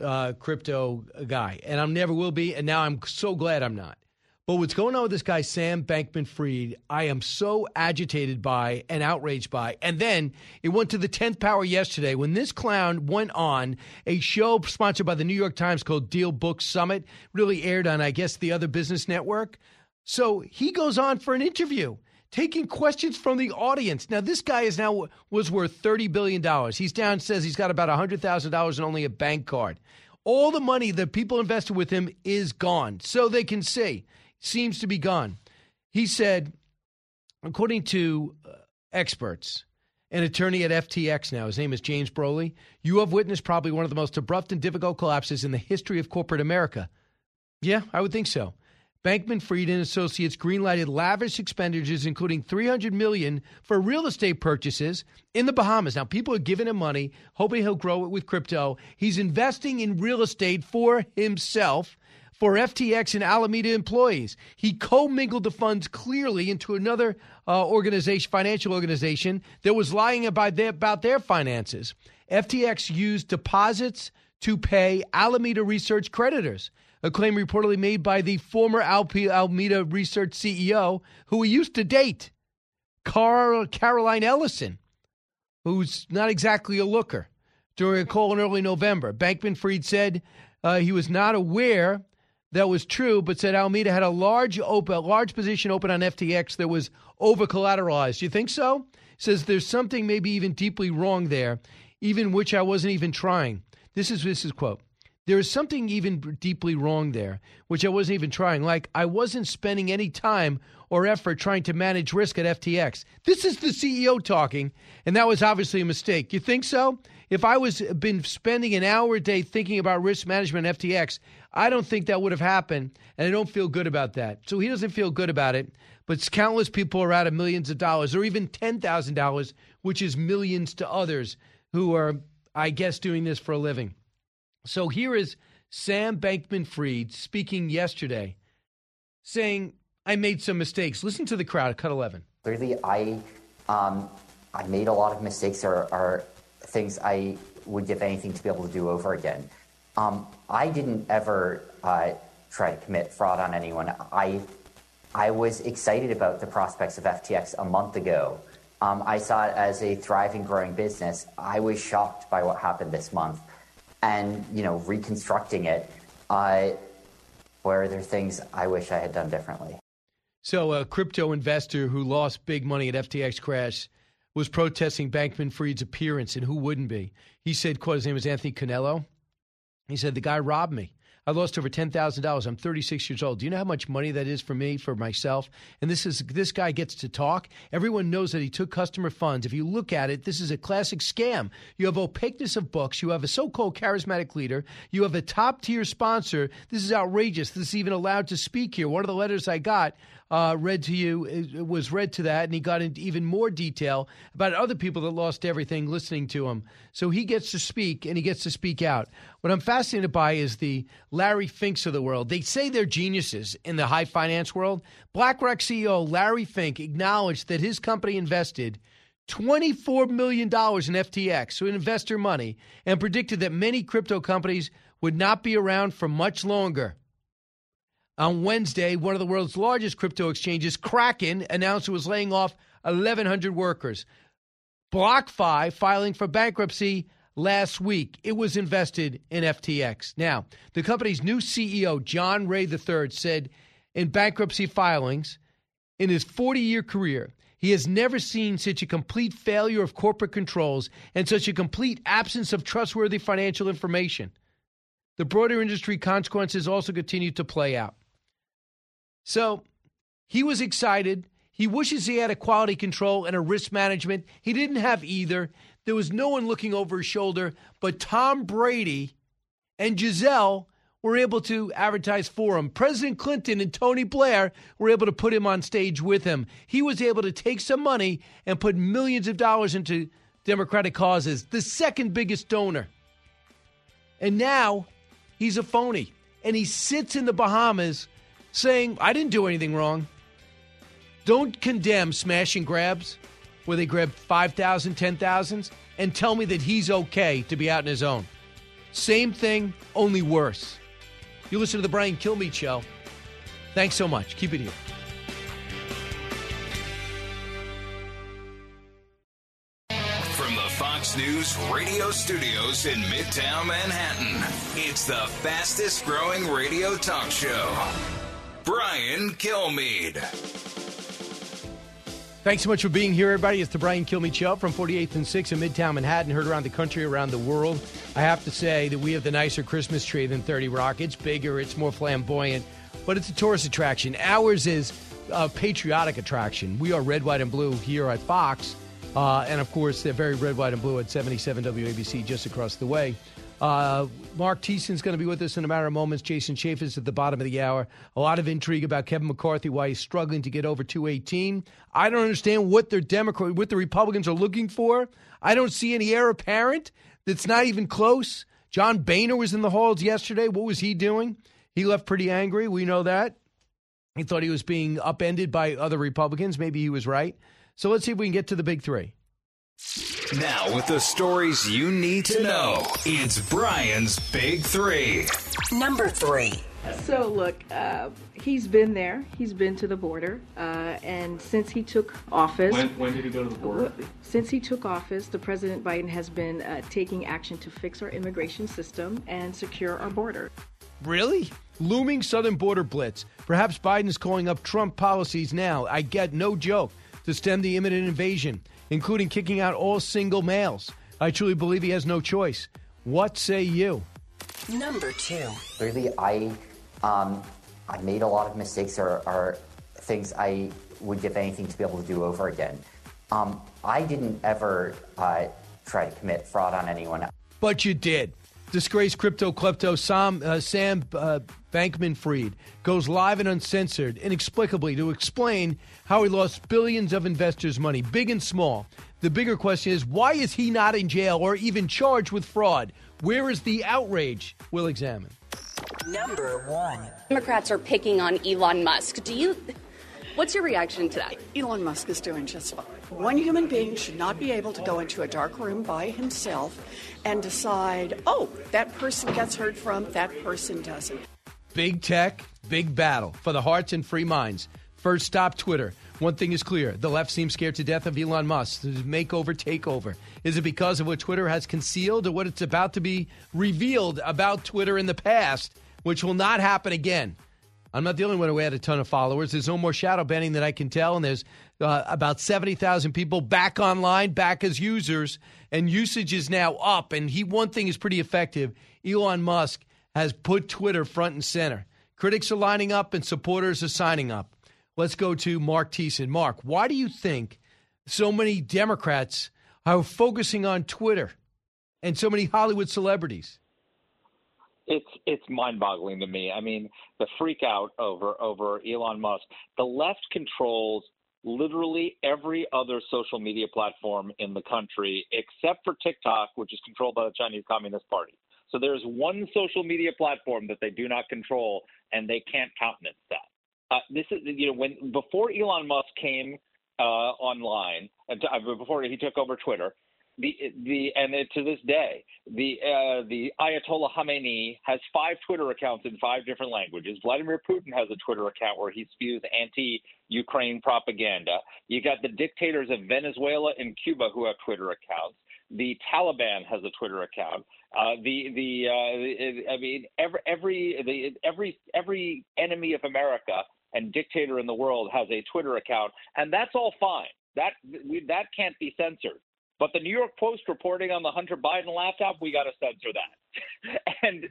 Crypto guy, and I never will be, and now I'm so glad I'm not. But what's going on with this guy, Sam Bankman-Fried, I am so agitated by and outraged by. And then it went to the 10th power yesterday when this clown went on a show sponsored by the New York Times called Deal Book Summit, really aired on, I guess, the Other Business Network. So he goes on for an interview, taking questions from the audience. Now, this guy was worth $30 billion. He's down, says he's got about $100,000 and only a bank card. All the money that people invested with him is gone, so they can see. Seems to be gone. He said, according to experts, an attorney at FTX now, his name is James Broley, you have witnessed probably one of the most abrupt and difficult collapses in the history of corporate America. Yeah, I would think so. Bankman-Fried and Associates greenlighted lavish expenditures, including $300 million for real estate purchases in the Bahamas. Now, people are giving him money, hoping he'll grow it with crypto. He's investing in real estate for himself, for FTX and Alameda employees. He commingled the funds clearly into another financial organization that was lying about their finances. FTX used deposits to pay Alameda Research creditors, a claim reportedly made by the former Alameda Research CEO, who he used to date, Caroline Ellison, who's not exactly a looker. During a call in early November, Bankman-Fried said he was not aware that was true, but said Alameda had a large position open on FTX that was over-collateralized. You think so? Says there's something maybe even deeply wrong there, even which I wasn't even trying. This is quote. There is something even deeply wrong there, which I wasn't even trying. Like, I wasn't spending any time or effort trying to manage risk at FTX. This is the CEO talking, and that was obviously a mistake. You think so? If I was been spending an hour a day thinking about risk management at FTX, I don't think that would have happened, and I don't feel good about that. So he doesn't feel good about it, but countless people are out of millions of dollars, or even $10,000, which is millions to others who are, I guess, doing this for a living. So here is Sam Bankman-Fried speaking yesterday, saying, I made some mistakes. Listen to the crowd, cut 11. Clearly, I made a lot of mistakes or things I would give anything to be able to do over again. I didn't ever try to commit fraud on anyone. I was excited about the prospects of FTX a month ago. I saw it as a thriving, growing business. I was shocked by what happened this month. And, reconstructing it, where there are things I wish I had done differently. So a crypto investor who lost big money at FTX crash was protesting Bankman-Fried's appearance, and who wouldn't be? He said, quote, his name was Anthony Canello. He said, the guy robbed me. I lost over $10,000. I'm 36 years old. Do you know how much money that is for me, for myself? And this guy gets to talk. Everyone knows that he took customer funds. If you look at it, this is a classic scam. You have opaqueness of books. You have a so-called charismatic leader. You have a top-tier sponsor. This is outrageous. This is even allowed to speak here. One of the letters I got read to you, it was read to that, and he got into even more detail about other people that lost everything listening to him. So he gets to speak, and he gets to speak out. What I'm fascinated by is the Larry Finks of the world. They say they're geniuses in the high finance world. BlackRock CEO Larry Fink acknowledged that his company invested $24 million in FTX, so investor money, and predicted that many crypto companies would not be around for much longer. On Wednesday, one of the world's largest crypto exchanges, Kraken, announced it was laying off 1,100 workers. BlockFi filing for bankruptcy last week. It was invested in FTX. Now, the company's new CEO, John Ray III, said in bankruptcy filings, in his 40-year career, he has never seen such a complete failure of corporate controls and such a complete absence of trustworthy financial information. The broader industry consequences also continue to play out. So he was excited. He wishes he had a quality control and a risk management. He didn't have either. There was no one looking over his shoulder, but Tom Brady and Giselle were able to advertise for him. President Clinton and Tony Blair were able to put him on stage with him. He was able to take some money and put millions of dollars into Democratic causes, the second biggest donor. And now he's a phony. And he sits in the Bahamas saying, I didn't do anything wrong. Don't condemn smash and grabs where they grab 5,000, 10,000s and tell me that he's okay to be out on his own. Same thing, only worse. You listen to the Brian Kilmeade Show. Thanks so much. Keep it here. From the Fox News radio studios in Midtown Manhattan, it's the fastest growing radio talk show. Brian Kilmeade. Thanks so much for being here, everybody. It's the Brian Kilmeade Show from 48th and 6th in Midtown Manhattan, heard around the country, around the world. I have to say that we have the nicer Christmas tree than 30 Rock. It's bigger, it's more flamboyant, but it's a tourist attraction. Ours is a patriotic attraction. We are red, white, and blue here at Fox, and of course, they're very red, white, and blue at 77 WABC just across the way. Mark Thiessen's going to be with us in a matter of moments. Jason Chaffetz at the bottom of the hour. A lot of intrigue about Kevin McCarthy, why he's struggling to get over 218. I don't understand what the Republicans are looking for. I don't see any heir apparent. That's not even close. John Boehner was in the halls yesterday. What was he doing? He left pretty angry. We know that. He thought he was being upended by other Republicans. Maybe he was right. So let's see if we can get to the big three. Now, with the stories you need to know, it's Brian's Big Three. Number 3. So, look, he's been there. He's been to the border. And since he took office... When did he go to the border? Since he took office, the President Biden has been taking action to fix our immigration system and secure our border. Really? Looming southern border blitz. Perhaps Biden is calling up Trump policies now. I get no joke. To stem the imminent invasion, including kicking out all single males. I truly believe he has no choice. What say you? Number 2. Clearly, I made a lot of mistakes or things I would give anything to be able to do over again. I didn't ever try to commit fraud on anyone. But you did. Disgraced crypto klepto Sam Bankman-Fried goes live and uncensored inexplicably to explain how he lost billions of investors' money, big and small. The bigger question is, why is he not in jail or even charged with fraud? Where is the outrage? We'll examine. Number 1. Democrats are picking on Elon Musk. What's your reaction to that? Elon Musk is doing just fine. One human being should not be able to go into a dark room by himself and decide, oh, that person gets heard from, that person doesn't. Big tech, big battle for the hearts and free minds. First stop, Twitter. One thing is clear. The left seems scared to death of Elon Musk's makeover takeover. Is it because of what Twitter has concealed or what it's about to be revealed about Twitter in the past, which will not happen again? I'm not the only one who had a ton of followers. There's no more shadow banning that I can tell, and there's about 70,000 people back online, back as users, and usage is now up. And one thing is pretty effective. Elon Musk has put Twitter front and center. Critics are lining up and supporters are signing up. Let's go to Mark Thiessen. Mark, why do you think so many Democrats are focusing on Twitter and so many Hollywood celebrities? It's mind-boggling to me. I mean, the freak out over Elon Musk. The left controls literally every other social media platform in the country except for TikTok, which is controlled by the Chinese Communist Party. So there's one social media platform that they do not control, and they can't countenance that. This is, before Elon Musk came online, before he took over Twitter, to this day, the Ayatollah Khamenei has 5 Twitter accounts in 5 different languages. Vladimir Putin has a Twitter account where he spews anti-Ukraine propaganda. You got the dictators of Venezuela and Cuba who have Twitter accounts. The Taliban has a Twitter account. Every enemy of America and dictator in the world has a Twitter account, and that's all fine. That can't be censored. But the New York Post reporting on the Hunter Biden laptop, we got to censor that. and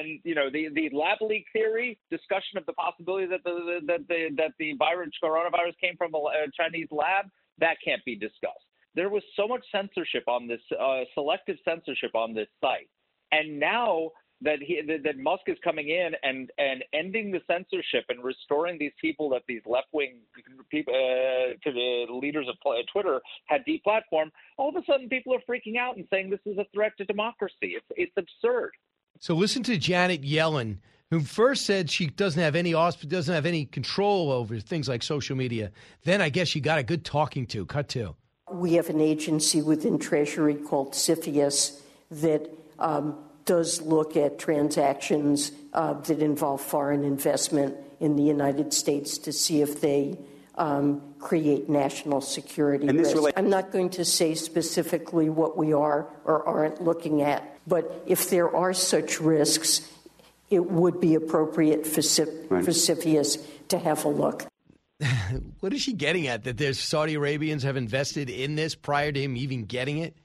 the lab leak theory, discussion of the possibility that the coronavirus came from a Chinese lab, that can't be discussed. There was so much censorship on this, selective censorship on this site, and now that Musk is coming in and ending the censorship and restoring these people that these left-wing people, leaders of Twitter had deplatformed, all of a sudden people are freaking out and saying this is a threat to democracy. It's absurd. So listen to Janet Yellen, who first said she doesn't have any control over things like social media. Then I guess she got a good talking to. Cut to. We have an agency within Treasury called CFIUS that does look at transactions that involve foreign investment in the United States to see if they create national security risk. I'm not going to say specifically what we are or aren't looking at, but if there are such risks, it would be appropriate for CFIUS to have a look. What is she getting at? That there's Saudi Arabians have invested in this prior to him even getting it?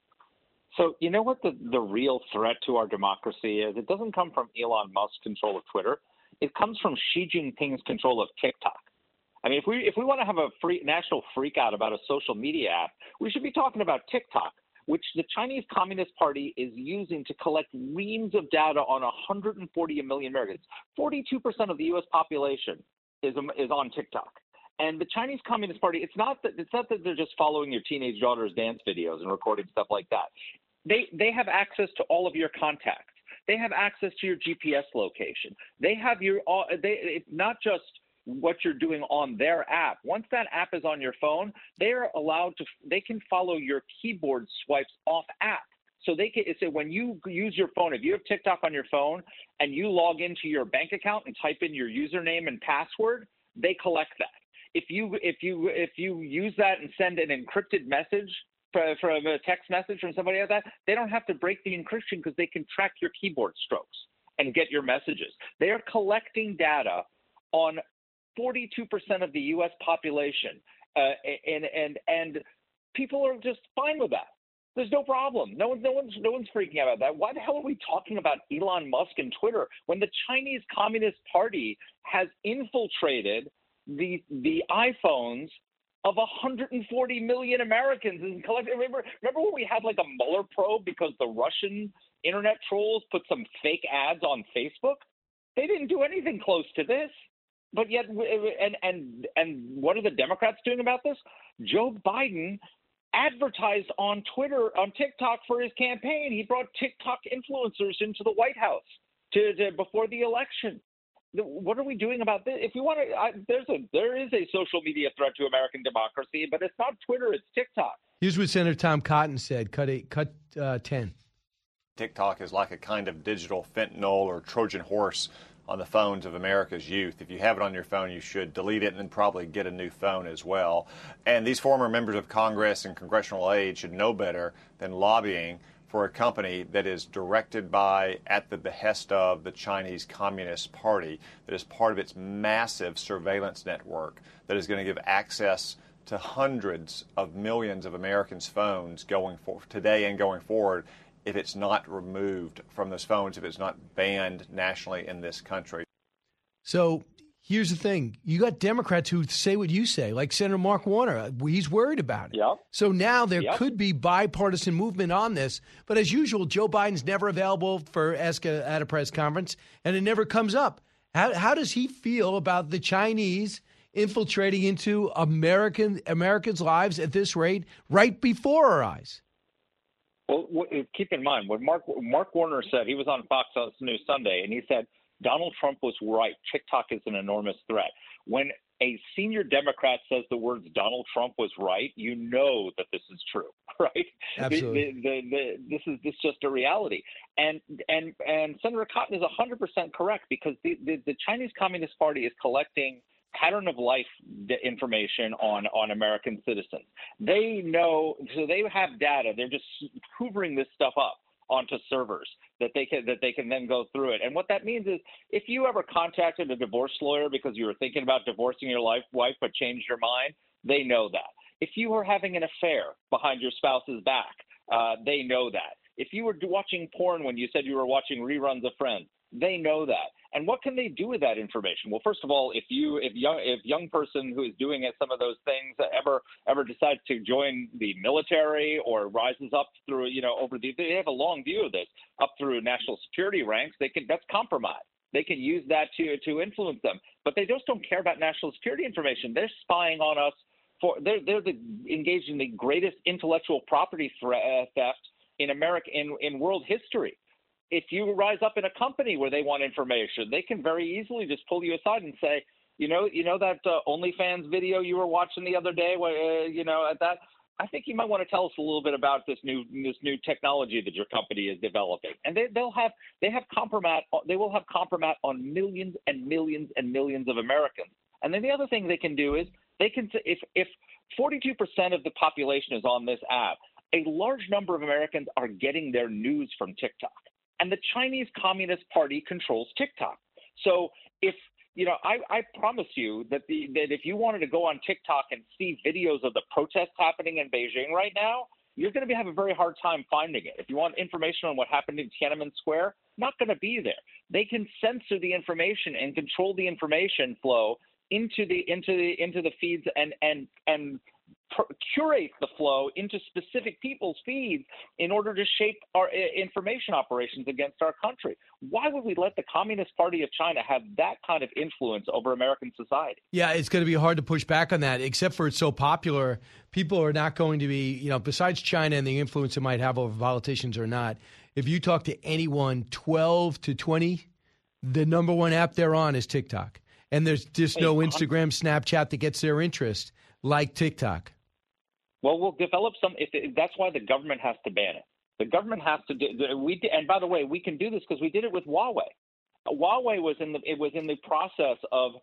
So you know what the real threat to our democracy is? It doesn't come from Elon Musk's control of Twitter. It comes from Xi Jinping's control of TikTok. I mean, if we want to have a national freak out about a social media app, we should be talking about TikTok, which the Chinese Communist Party is using to collect reams of data on 140 million Americans. 42% of the U.S. population is on TikTok. And the Chinese Communist Party, it's not that they're just following your teenage daughter's dance videos and recording stuff like that. They have access to all of your contacts. They have access to your GPS location. They have it's not just what you're doing on their app. Once that app is on your phone, they can follow your keyboard swipes off app. So when you use your phone, if you have TikTok on your phone and you log into your bank account and type in your username and password, they collect that. If you use that and send an encrypted message from a text message from somebody like that, they don't have to break the encryption because they can track your keyboard strokes and get your messages. They are collecting data on 42% of the U.S. population, and people are just fine with that. There's no problem. No one's freaking out about that. Why the hell are we talking about Elon Musk and Twitter when the Chinese Communist Party has infiltrated the iPhones of 140 million Americans and collected? Remember when we had like a Mueller probe because the Russian internet trolls put some fake ads on Facebook? They didn't do anything close to this. But yet, and what are the Democrats doing about this? Joe Biden advertised on Twitter, on TikTok for his campaign. He brought TikTok influencers into the White House before the election. What are we doing about this? If you want to, there is a social media threat to American democracy, but it's not Twitter, it's TikTok. Here's what Senator Tom Cotton said. Cut 10. TikTok is like a kind of digital fentanyl or Trojan horse on the phones of America's youth. If you have it on your phone, you should delete it and probably get a new phone as well. And these former members of Congress and congressional aides should know better than lobbying for a company that is directed by, at the behest of, the Chinese Communist Party, that is part of its massive surveillance network that is going to give access to hundreds of millions of Americans' phones going for today and going forward, if it's not removed from those phones, if it's not banned nationally in this country. So here's the thing. You got Democrats who say what you say, like Senator Mark Warner. He's worried about it. Yep. So now there could be bipartisan movement on this. But as usual, Joe Biden's never available for ask at a press conference, and it never comes up. How does he feel about the Chinese infiltrating into Americans' lives at this rate right before our eyes? Well, keep in mind, what Mark Warner said, he was on Fox News Sunday, and he said Donald Trump was right. TikTok is an enormous threat. When a senior Democrat says the words Donald Trump was right, you know that this is true, right? Absolutely. This is just a reality. And Senator Cotton is 100% correct, because the Chinese Communist Party is collecting pattern of life information on American citizens. They know, so they have data. They're just hoovering this stuff up onto servers that they can then go through it. And what that means is, if you ever contacted a divorce lawyer because you were thinking about divorcing your wife but changed your mind, they know that. If you were having an affair behind your spouse's back, they know that. If you were watching porn when you said you were watching reruns of Friends, they know that. And what can they do with that information? Well, first of all, if young person who is doing some of those things ever decides to join the military or rises up through, they have a long view of this, up through national security ranks, that's compromise. They can use that to influence them. But they just don't care about national security information. They're spying on us they're engaged in the greatest intellectual property theft in America in world history. If you rise up in a company where they want information, they can very easily just pull you aside and say, you know that OnlyFans video you were watching the other day, at that, I think you might want to tell us a little bit about this new technology that your company is developing. And they will have compromise on millions and millions and millions of Americans. And then the other thing they can do is if 42% of the population is on this app, a large number of Americans are getting their news from TikTok. And the Chinese Communist Party controls TikTok. So I promise you that if you wanted to go on TikTok and see videos of the protests happening in Beijing right now, you're going to have a very hard time finding it. If you want information on what happened in Tiananmen Square, not going to be there. They can censor the information and control the information flow into the feeds and curate the flow into specific people's feeds in order to shape our information operations against our country. Why would we let the Communist Party of China have that kind of influence over American society? Yeah, it's going to be hard to push back on that, except for it's so popular. People are not going to be, besides China and the influence it might have over politicians or not, if you talk to anyone 12 to 20, the number one app they're on is TikTok. And there's just no Instagram, Snapchat that gets their interest like TikTok. Well, we'll develop some. That's why the government has to ban it. The government has to do. And by the way, we can do this because we did it with Huawei. Huawei was in the process of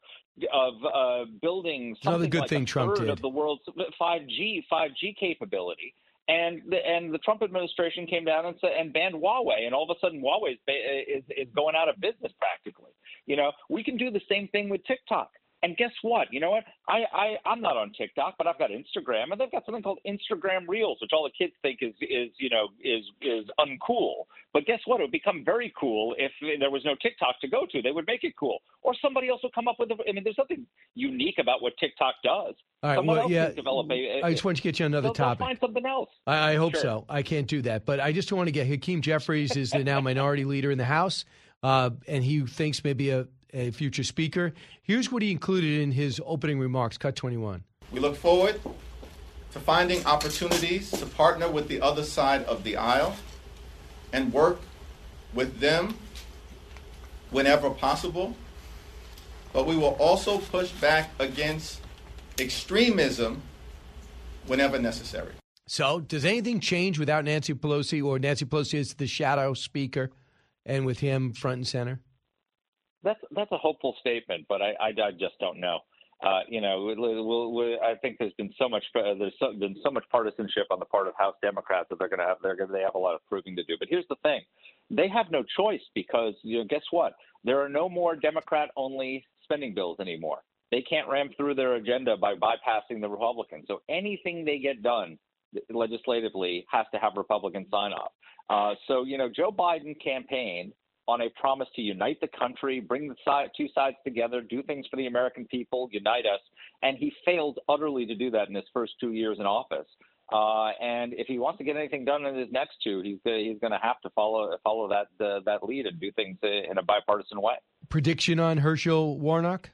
building something like a third of the world's 5G capability. And the Trump administration came down and banned Huawei, and all of a sudden Huawei is going out of business practically. We can do the same thing with TikTok. And guess what? You know what? I'm not on TikTok, but I've got Instagram, and they've got something called Instagram Reels, which all the kids think is uncool. But guess what? It would become very cool if there was no TikTok to go to. They would make it cool, or somebody else will come up with. There's something unique about what TikTok does. All right, Someone else yeah. can develop I just want to get you another they'll topic. find something else. I hope Sure. so. I can't do that, but I just want to get Hakeem Jeffries is the now minority leader in the House, and he thinks maybe a future speaker. Here's what he included in his opening remarks. Cut 21. We look forward to finding opportunities to partner with the other side of the aisle and work with them whenever possible. But we will also push back against extremism whenever necessary. So, does anything change without Nancy Pelosi, or Nancy Pelosi is the shadow speaker, and with him front and center? That's a hopeful statement, but I just don't know. I think there's been so much partisanship on the part of House Democrats that they have a lot of proving to do. But here's the thing: they have no choice because guess what? There are no more Democrat-only spending bills anymore. They can't ram through their agenda by bypassing the Republicans. So anything they get done legislatively has to have Republican sign-off. So Joe Biden campaigned on a promise to unite the country, bring the two sides together, do things for the American people, unite us, and he failed utterly to do that in his first 2 years in office. And if he wants to get anything done in his next two, he's going to have to follow that lead and do things in a bipartisan way. Prediction on Herschel Warnock?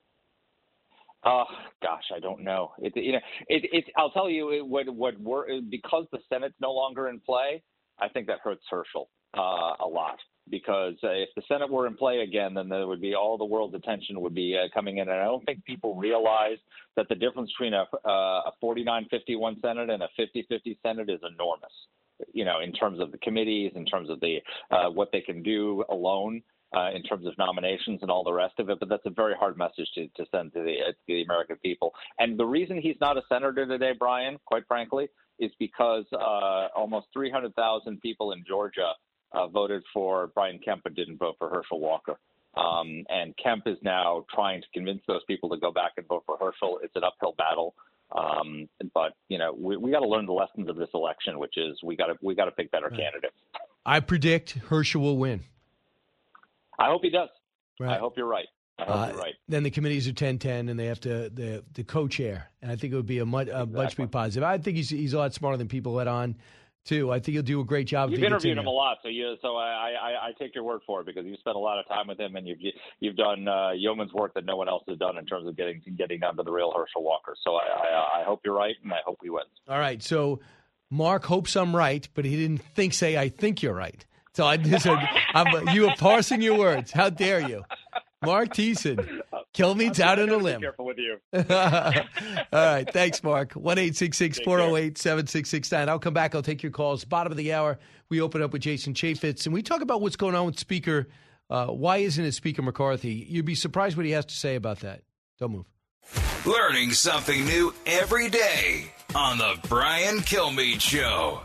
Gosh, I don't know. I'll tell you because the Senate's no longer in play, I think that hurts Herschel a lot. Because if the Senate were in play again, then there would be all the world's attention would be coming in. And I don't think people realize that the difference between a 49-51 Senate and a 50-50 Senate is enormous. In terms of the committees, in terms of the what they can do alone, in terms of nominations and all the rest of it. But that's a very hard message to send to the American people. And the reason he's not a senator today, Brian, quite frankly, is because almost 300,000 people in Georgia voted for Brian Kemp but didn't vote for Herschel Walker. And Kemp is now trying to convince those people to go back and vote for Herschel. It's an uphill battle. But we got to learn the lessons of this election, which is we got to pick better candidates. I predict Herschel will win. I hope he does. Right. I hope you're right. I hope you're right. Then the committees are 10-10, and they have to the co-chair, and I think it would be a much be positive. I think he's a lot smarter than people let on. Too, I think he'll do a great job. You've interviewed him a lot, so I take your word for it because you spent a lot of time with him, and you've done yeoman's work that no one else has done in terms of getting down to the real Herschel Walker. So I hope you're right, and I hope he wins. All right, so Mark hopes I'm right, but he didn't say I think you're right. So you are parsing your words. How dare you? Mark Thiessen, Kilmeade's out on a limb. Be careful with you. All right. Thanks, Mark. 1-866-408-7669. I'll come back. I'll take your calls. Bottom of the hour, we open up with Jason Chaffetz, and we talk about what's going on with Speaker. Why isn't it Speaker McCarthy? You'd be surprised what he has to say about that. Don't move. Learning something new every day on the Brian Kilmeade Show.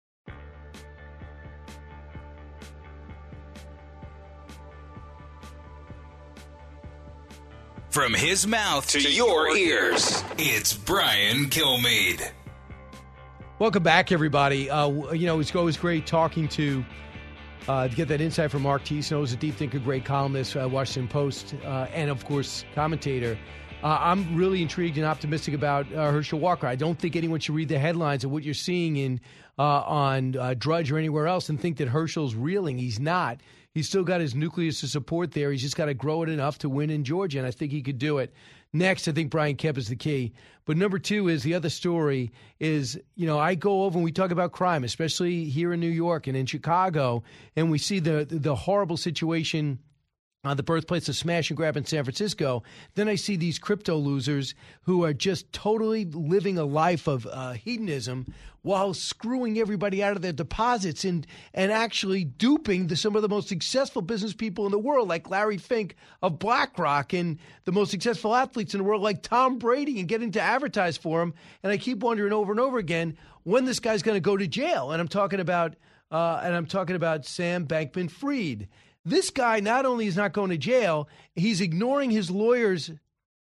From his mouth to your ears, it's Brian Kilmeade. Welcome back, everybody. It's always great talking to get that insight from Mark Thiessen, who's a deep thinker, great columnist, Washington Post, and, of course, commentator. I'm really intrigued and optimistic about Herschel Walker. I don't think anyone should read the headlines of what you're seeing on Drudge or anywhere else and think that Herschel's reeling. He's not. He's still got his nucleus of support there. He's just got to grow it enough to win in Georgia, and I think he could do it. Next, I think Brian Kemp is the key. But number two is the other story is, I go over and we talk about crime, especially here in New York and in Chicago, and we see the horrible situation the birthplace of smash and grab in San Francisco. Then I see these crypto losers who are just totally living a life of hedonism while screwing everybody out of their deposits and actually duping some of the most successful business people in the world, like Larry Fink of BlackRock, and the most successful athletes in the world, like Tom Brady, and getting to advertise for him. And I keep wondering over and over again when this guy's going to go to jail. And I'm talking about Sam Bankman-Fried. This guy not only is not going to jail, he's ignoring his lawyers'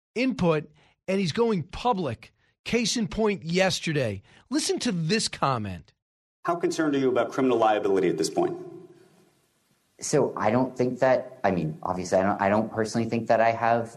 input, and he's going public. Case in point yesterday. Listen to this comment. How concerned are you about criminal liability at this point? So I don't think that, I mean, obviously I don't personally think that I have,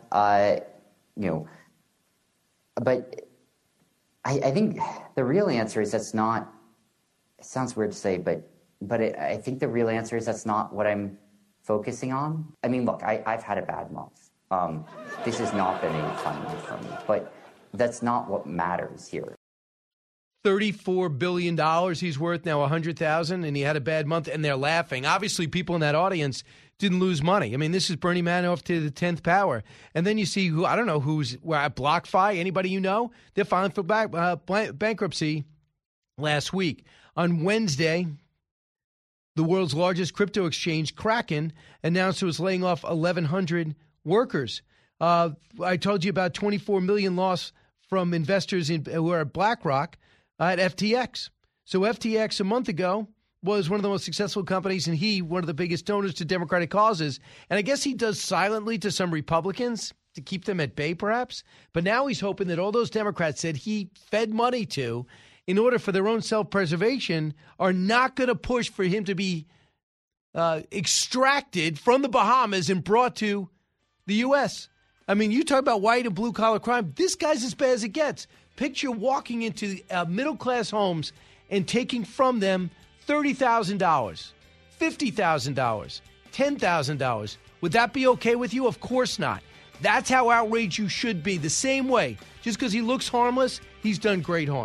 but I think the real answer is that's not, it sounds weird to say, but I think the real answer is that's not what I'm focusing on. I mean, look, I've had a bad month. This has not been a fun month for me, but that's not what matters here. $34 billion he's worth now, $100,000, and he had a bad month, and they're laughing. Obviously, people in that audience didn't lose money. I mean, this is Bernie Madoff to the 10th power. And then you see who, I don't know who's at BlockFi, anybody you know? They're filing for bankruptcy last week. On Wednesday, the world's largest crypto exchange, Kraken, announced it was laying off 1,100 workers. I told you about $24 million loss from investors who are at BlackRock at FTX. So FTX a month ago was one of the most successful companies, and one of the biggest donors to Democratic causes. And I guess he does silently to some Republicans to keep them at bay, perhaps. But now he's hoping that all those Democrats that he fed money to in order for their own self-preservation are not going to push for him to be extracted from the Bahamas and brought to the U.S. I mean, you talk about white and blue-collar crime. This guy's as bad as it gets. Picture walking into middle-class homes and taking from them $30,000, $50,000, $10,000. Would that be okay with you? Of course not. That's how outraged you should be. The same way. Just because he looks harmless, he's done great harm.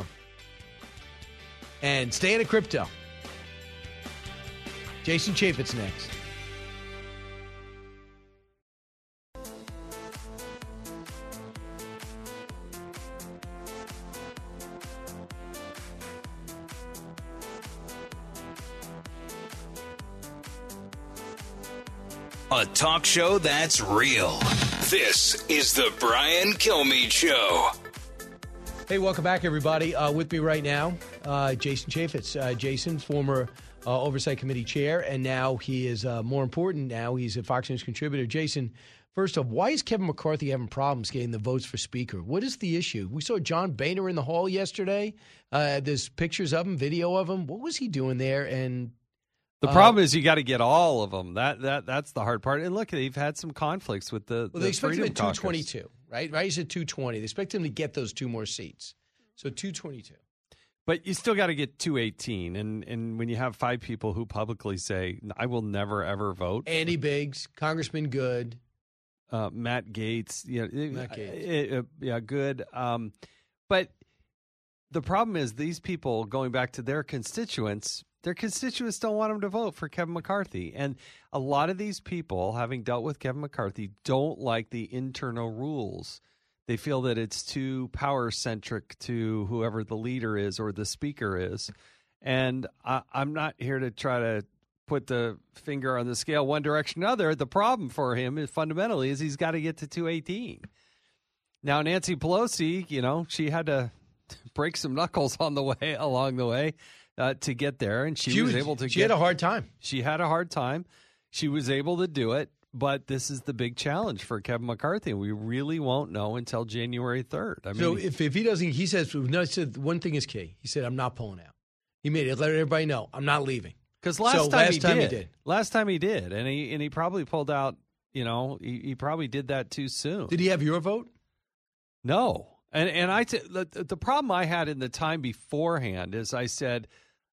And stay in a crypto. Jason Chaffetz next. A talk show that's real. This is the Brian Kilmeade Show. Hey, welcome back, everybody. With me right now, Jason Chaffetz. Jason, former Oversight Committee chair, and now he is, more important now, he's a Fox News contributor. Jason, first off, why is Kevin McCarthy having problems getting the votes for Speaker? What is the issue? We saw John Boehner in the hall yesterday. There's pictures of him, video of him. What was he doing there? And the problem is you got to get all of them. That's the hard part. And look, they've had some conflicts with the they expect him Freedom at Caucus. 222, right? Right, he's at 220. They expect him to get those two more seats. So 222. But you still got to get 218. And when you have five people who publicly say, I will never, ever vote. Andy Biggs, Congressman Good. Matt Gaetz. Matt Gaetz. Good. But the problem is these people, going back to their constituents don't want them to vote for Kevin McCarthy. And a lot of these people, having dealt with Kevin McCarthy, don't like the internal rules. They feel that it's too power-centric to whoever the leader is or the speaker is. And I'm not here to try to put the finger on the scale one direction or another. The problem for him is fundamentally is he's got to get to 218. Now, Nancy Pelosi, she had to break some knuckles along the way. To get there, and she was able to. She had a hard time. She had a hard time. She was able to do it, but this is the big challenge for Kevin McCarthy. We really won't know until January 3rd. I mean, so if he doesn't, he says one thing is key. He said, "I'm not pulling out." He made it. Let everybody know, I'm not leaving. Because last time he did. Last time he did, and he probably pulled out. He probably did that too soon. Did he have your vote? No, and the problem I had in the time beforehand is I said.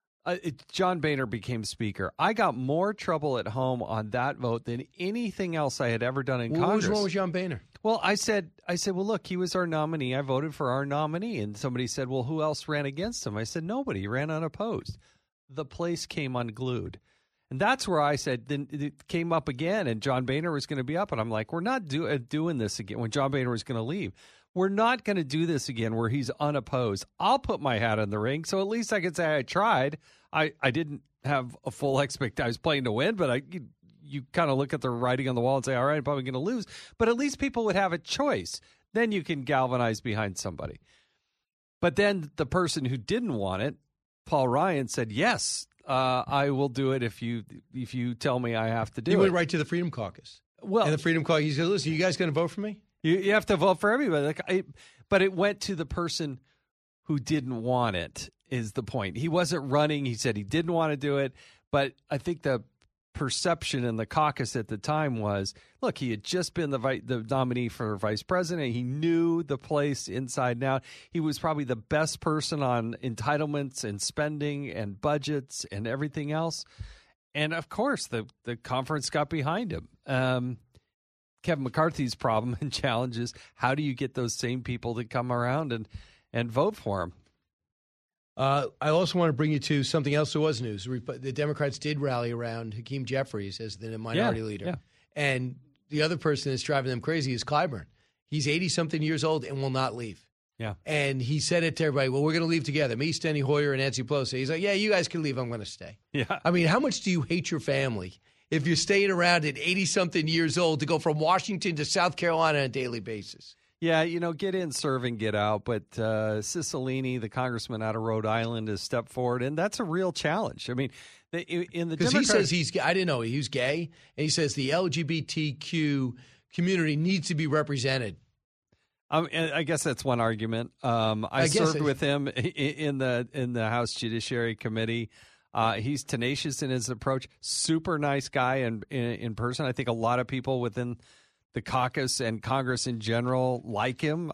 John Boehner became Speaker. I got more trouble at home on that vote than anything else I had ever done in Congress. What was wrong with John Boehner? Well, I said, well, look, he was our nominee. I voted for our nominee. And somebody said, well, who else ran against him? I said, nobody. He ran unopposed. The place came unglued. And that's where I said, then it came up again, and John Boehner was going to be up. And I'm like, we're not doing this again when John Boehner was going to leave. We're not going to do this again where he's unopposed. I'll put my hat in the ring, so at least I can say I tried. I didn't have a full expectation. I was playing to win, but you kind of look at the writing on the wall and say, all right, I'm probably going to lose. But at least people would have a choice. Then you can galvanize behind somebody. But then the person who didn't want it, Paul Ryan, said, yes, I will do it if you tell me I have to do it. He went right to the Freedom Caucus. Well, and the Freedom Caucus, he said, listen, you guys going to vote for me? You have to vote for everybody. But it went to the person who didn't want it, is the point. He wasn't running. He said he didn't want to do it. But I think the perception in the caucus at the time was, look, he had just been the nominee for vice president. He knew the place inside and out. He was probably the best person on entitlements and spending and budgets and everything else. And, of course, the conference got behind him. Kevin McCarthy's problem and challenge is, how do you get those same people to come around and vote for him? I also want to bring you to something else that was news. The Democrats did rally around Hakeem Jeffries as the minority leader. Yeah. And the other person that's driving them crazy is Clyburn. He's 80-something years old and will not leave. Yeah. And he said it to everybody, well, we're going to leave together. Me, Steny Hoyer, and Nancy Pelosi. He's like, yeah, you guys can leave. I'm going to stay. Yeah. I mean, how much do you hate your family if you're staying around at 80-something years old to go from Washington to South Carolina on a daily basis? Yeah, get in, serve, and get out. But Cicilline, the congressman out of Rhode Island, has stepped forward, and that's a real challenge. I mean, in the because he says I didn't know he's gay, and he says the LGBTQ community needs to be represented. I guess that's one argument. I served with him in the House Judiciary Committee. He's tenacious in his approach. Super nice guy in person. I think a lot of people within the caucus and Congress in general like him.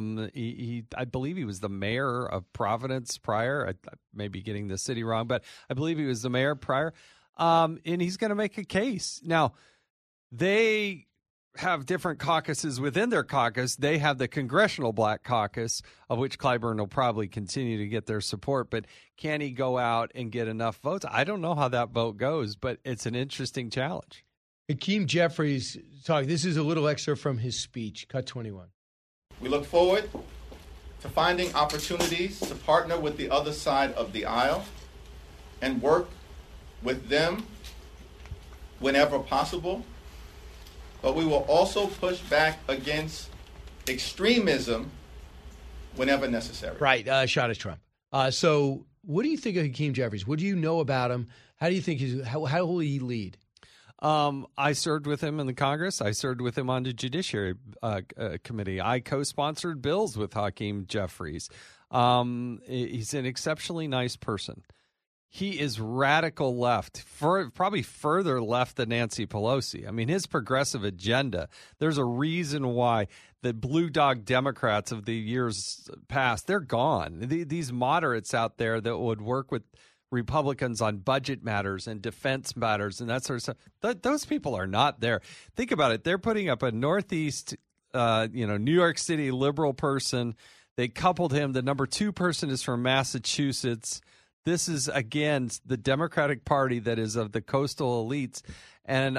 I believe he was the mayor of Providence prior. I may be getting the city wrong, but I believe he was the mayor prior. And he's going to make a case. Now, they have different caucuses within their caucus. They have the Congressional Black Caucus, of which Clyburn will probably continue to get their support. But can he go out and get enough votes? I don't know how that vote goes, but it's an interesting challenge. Hakeem Jeffries talking. This is a little excerpt from his speech, cut 21. We look forward to finding opportunities to partner with the other side of the aisle and work with them whenever possible. But we will also push back against extremism whenever necessary. Right, shot at Trump. So what do you think of Hakeem Jeffries? What do you know about him? How do you think how will he lead? I served with him in the Congress. I served with him on the Judiciary Committee. I co-sponsored bills with Hakeem Jeffries. He's an exceptionally nice person. He is radical left, probably further left than Nancy Pelosi. I mean, his progressive agenda, there's a reason why the blue dog Democrats of the years past, they're gone. These moderates out there that would work with Republicans on budget matters and defense matters and that sort of stuff, those people are not there. Think about it. They're putting up a Northeast, New York City liberal person. They coupled him. The number 2 person is from Massachusetts. This is, again, the Democratic Party that is of the coastal elites. And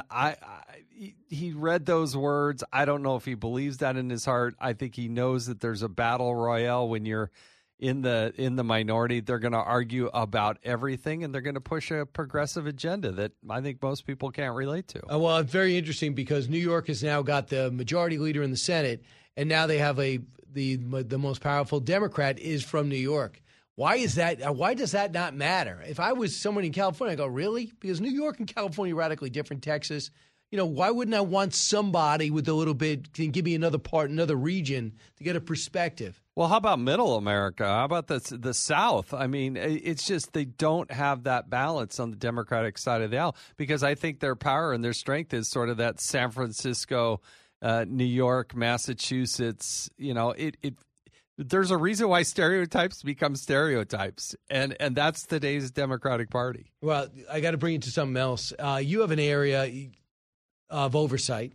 he read those words. I don't know if he believes that in his heart. I think he knows that there's a battle royale when you're in the minority. They're going to argue about everything, and they're going to push a progressive agenda that I think most people can't relate to. Well, it's very interesting because New York has now got the majority leader in the Senate, and now they have the most powerful Democrat is from New York. Why is that? Why does that not matter? If I was someone in California, I go, really? Because New York and California are radically different. Texas, why wouldn't I want somebody with a little bit, can give me another part, another region to get a perspective? Well, how about middle America? How about the South? I mean, it's just they don't have that balance on the Democratic side of the aisle because I think their power and their strength is sort of that San Francisco, New York, Massachusetts. There's a reason why stereotypes become stereotypes, and that's today's Democratic Party. Well, I got to bring you to something else. You have an area of oversight.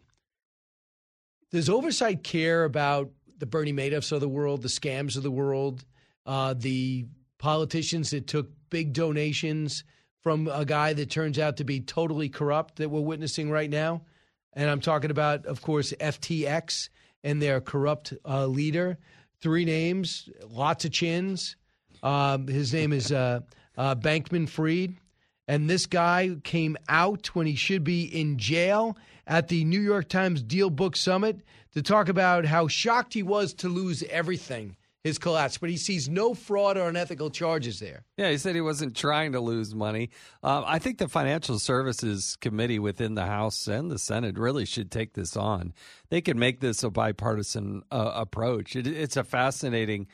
Does oversight care about the Bernie Madoffs of the world, the scams of the world, the politicians that took big donations from a guy that turns out to be totally corrupt that we're witnessing right now? And I'm talking about, of course, FTX and their corrupt leader. 3 names, lots of chins. His name is Bankman-Fried. And this guy came out when he should be in jail at the New York Times Deal Book Summit to talk about how shocked he was to lose everything his collapse, but he sees no fraud or unethical charges there. Yeah, he said he wasn't trying to lose money. I think the Financial Services Committee within the House and the Senate really should take this on. They could make this a bipartisan approach. It's a fascinating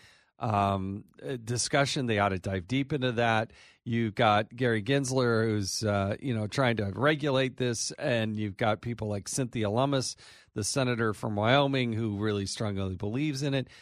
discussion. They ought to dive deep into that. You've got Gary Gensler, who's trying to regulate this, and you've got people like Cynthia Lummis, the senator from Wyoming, who really strongly believes in it.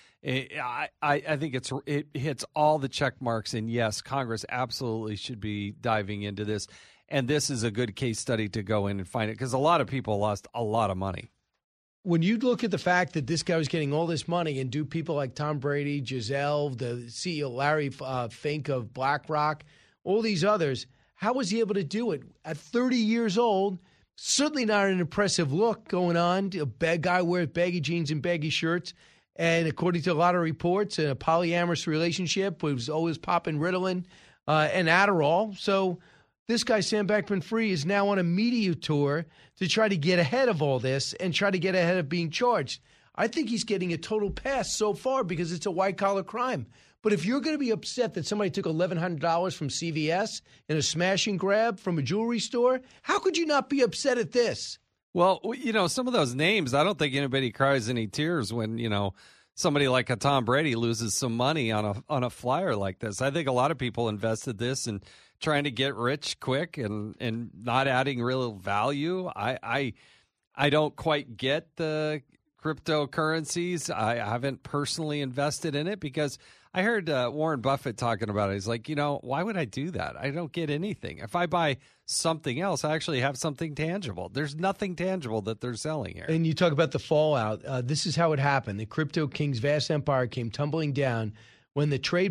I think it hits all the check marks, and yes, Congress absolutely should be diving into this. And this is a good case study to go in and find it, because a lot of people lost a lot of money. When you look at the fact that this guy was getting all this money, and do people like Tom Brady, Giselle, the CEO Larry Fink of BlackRock, all these others, how was he able to do it at 30 years old? Certainly not an impressive look going on. A bad guy wears baggy jeans and baggy shirts. And according to a lot of reports, in a polyamorous relationship, was always popping Ritalin and Adderall. So this guy, Sam Bankman-Fried, is now on a media tour to try to get ahead of all this and try to get ahead of being charged. I think he's getting a total pass so far because it's a white-collar crime. But if you're going to be upset that somebody took $1,100 from CVS in a smash and grab from a jewelry store, how could you not be upset at this? Well, some of those names, I don't think anybody cries any tears when, somebody like a Tom Brady loses some money on a flyer like this. I think a lot of people invested this in trying to get rich quick and not adding real value. I don't quite get the cryptocurrencies. I haven't personally invested in it because I heard Warren Buffett talking about it. He's like, why would I do that? I don't get anything. If I buy something else, I actually have something tangible. There's nothing tangible that they're selling here. And you talk about the fallout. This is how it happened. The crypto king's vast empire came tumbling down when the crypto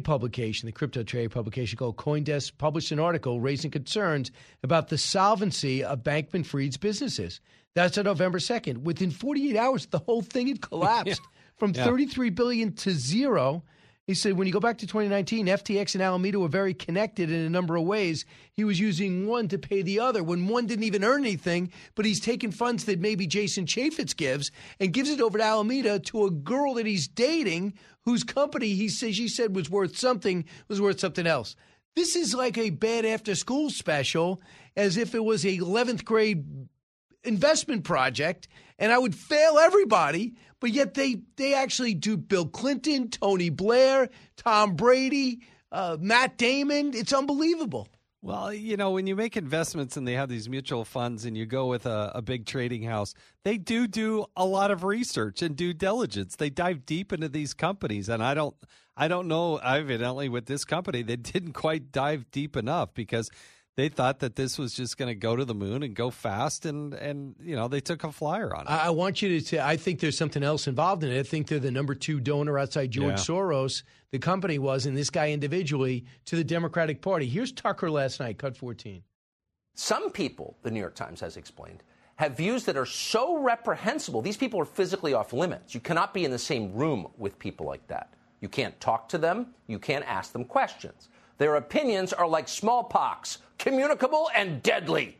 trade publication called CoinDesk published an article raising concerns about the solvency of Bankman-Fried's businesses. That's on November 2nd. Within 48 hours, the whole thing had collapsed from $33 billion to zero. He said when you go back to 2019, FTX and Alameda were very connected in a number of ways. He was using one to pay the other when one didn't even earn anything, but he's taken funds that maybe Jason Chaffetz gives and gives it over to Alameda to a girl that he's dating whose company she said was worth something else. This is like a bad after-school special, as if it was a 11th grade investment project, and I would fail everybody, but yet they actually do. Bill Clinton, Tony Blair, Tom Brady, Matt Damon. It's unbelievable. Well, when you make investments and they have these mutual funds and you go with a big trading house, they do a lot of research and due diligence. They dive deep into these companies, and I don't know, evidently with this company, they didn't quite dive deep enough because they thought that this was just going to go to the moon and go fast, and they took a flyer on it. I want you to say, I think there's something else involved in it. I think they're the number 2 donor outside George Soros, the company was, and this guy individually, to the Democratic Party. Here's Tucker last night, cut 14. Some people, the New York Times has explained, have views that are so reprehensible. These people are physically off limits. You cannot be in the same room with people like that. You can't talk to them. You can't ask them questions. Their opinions are like smallpox, communicable and deadly.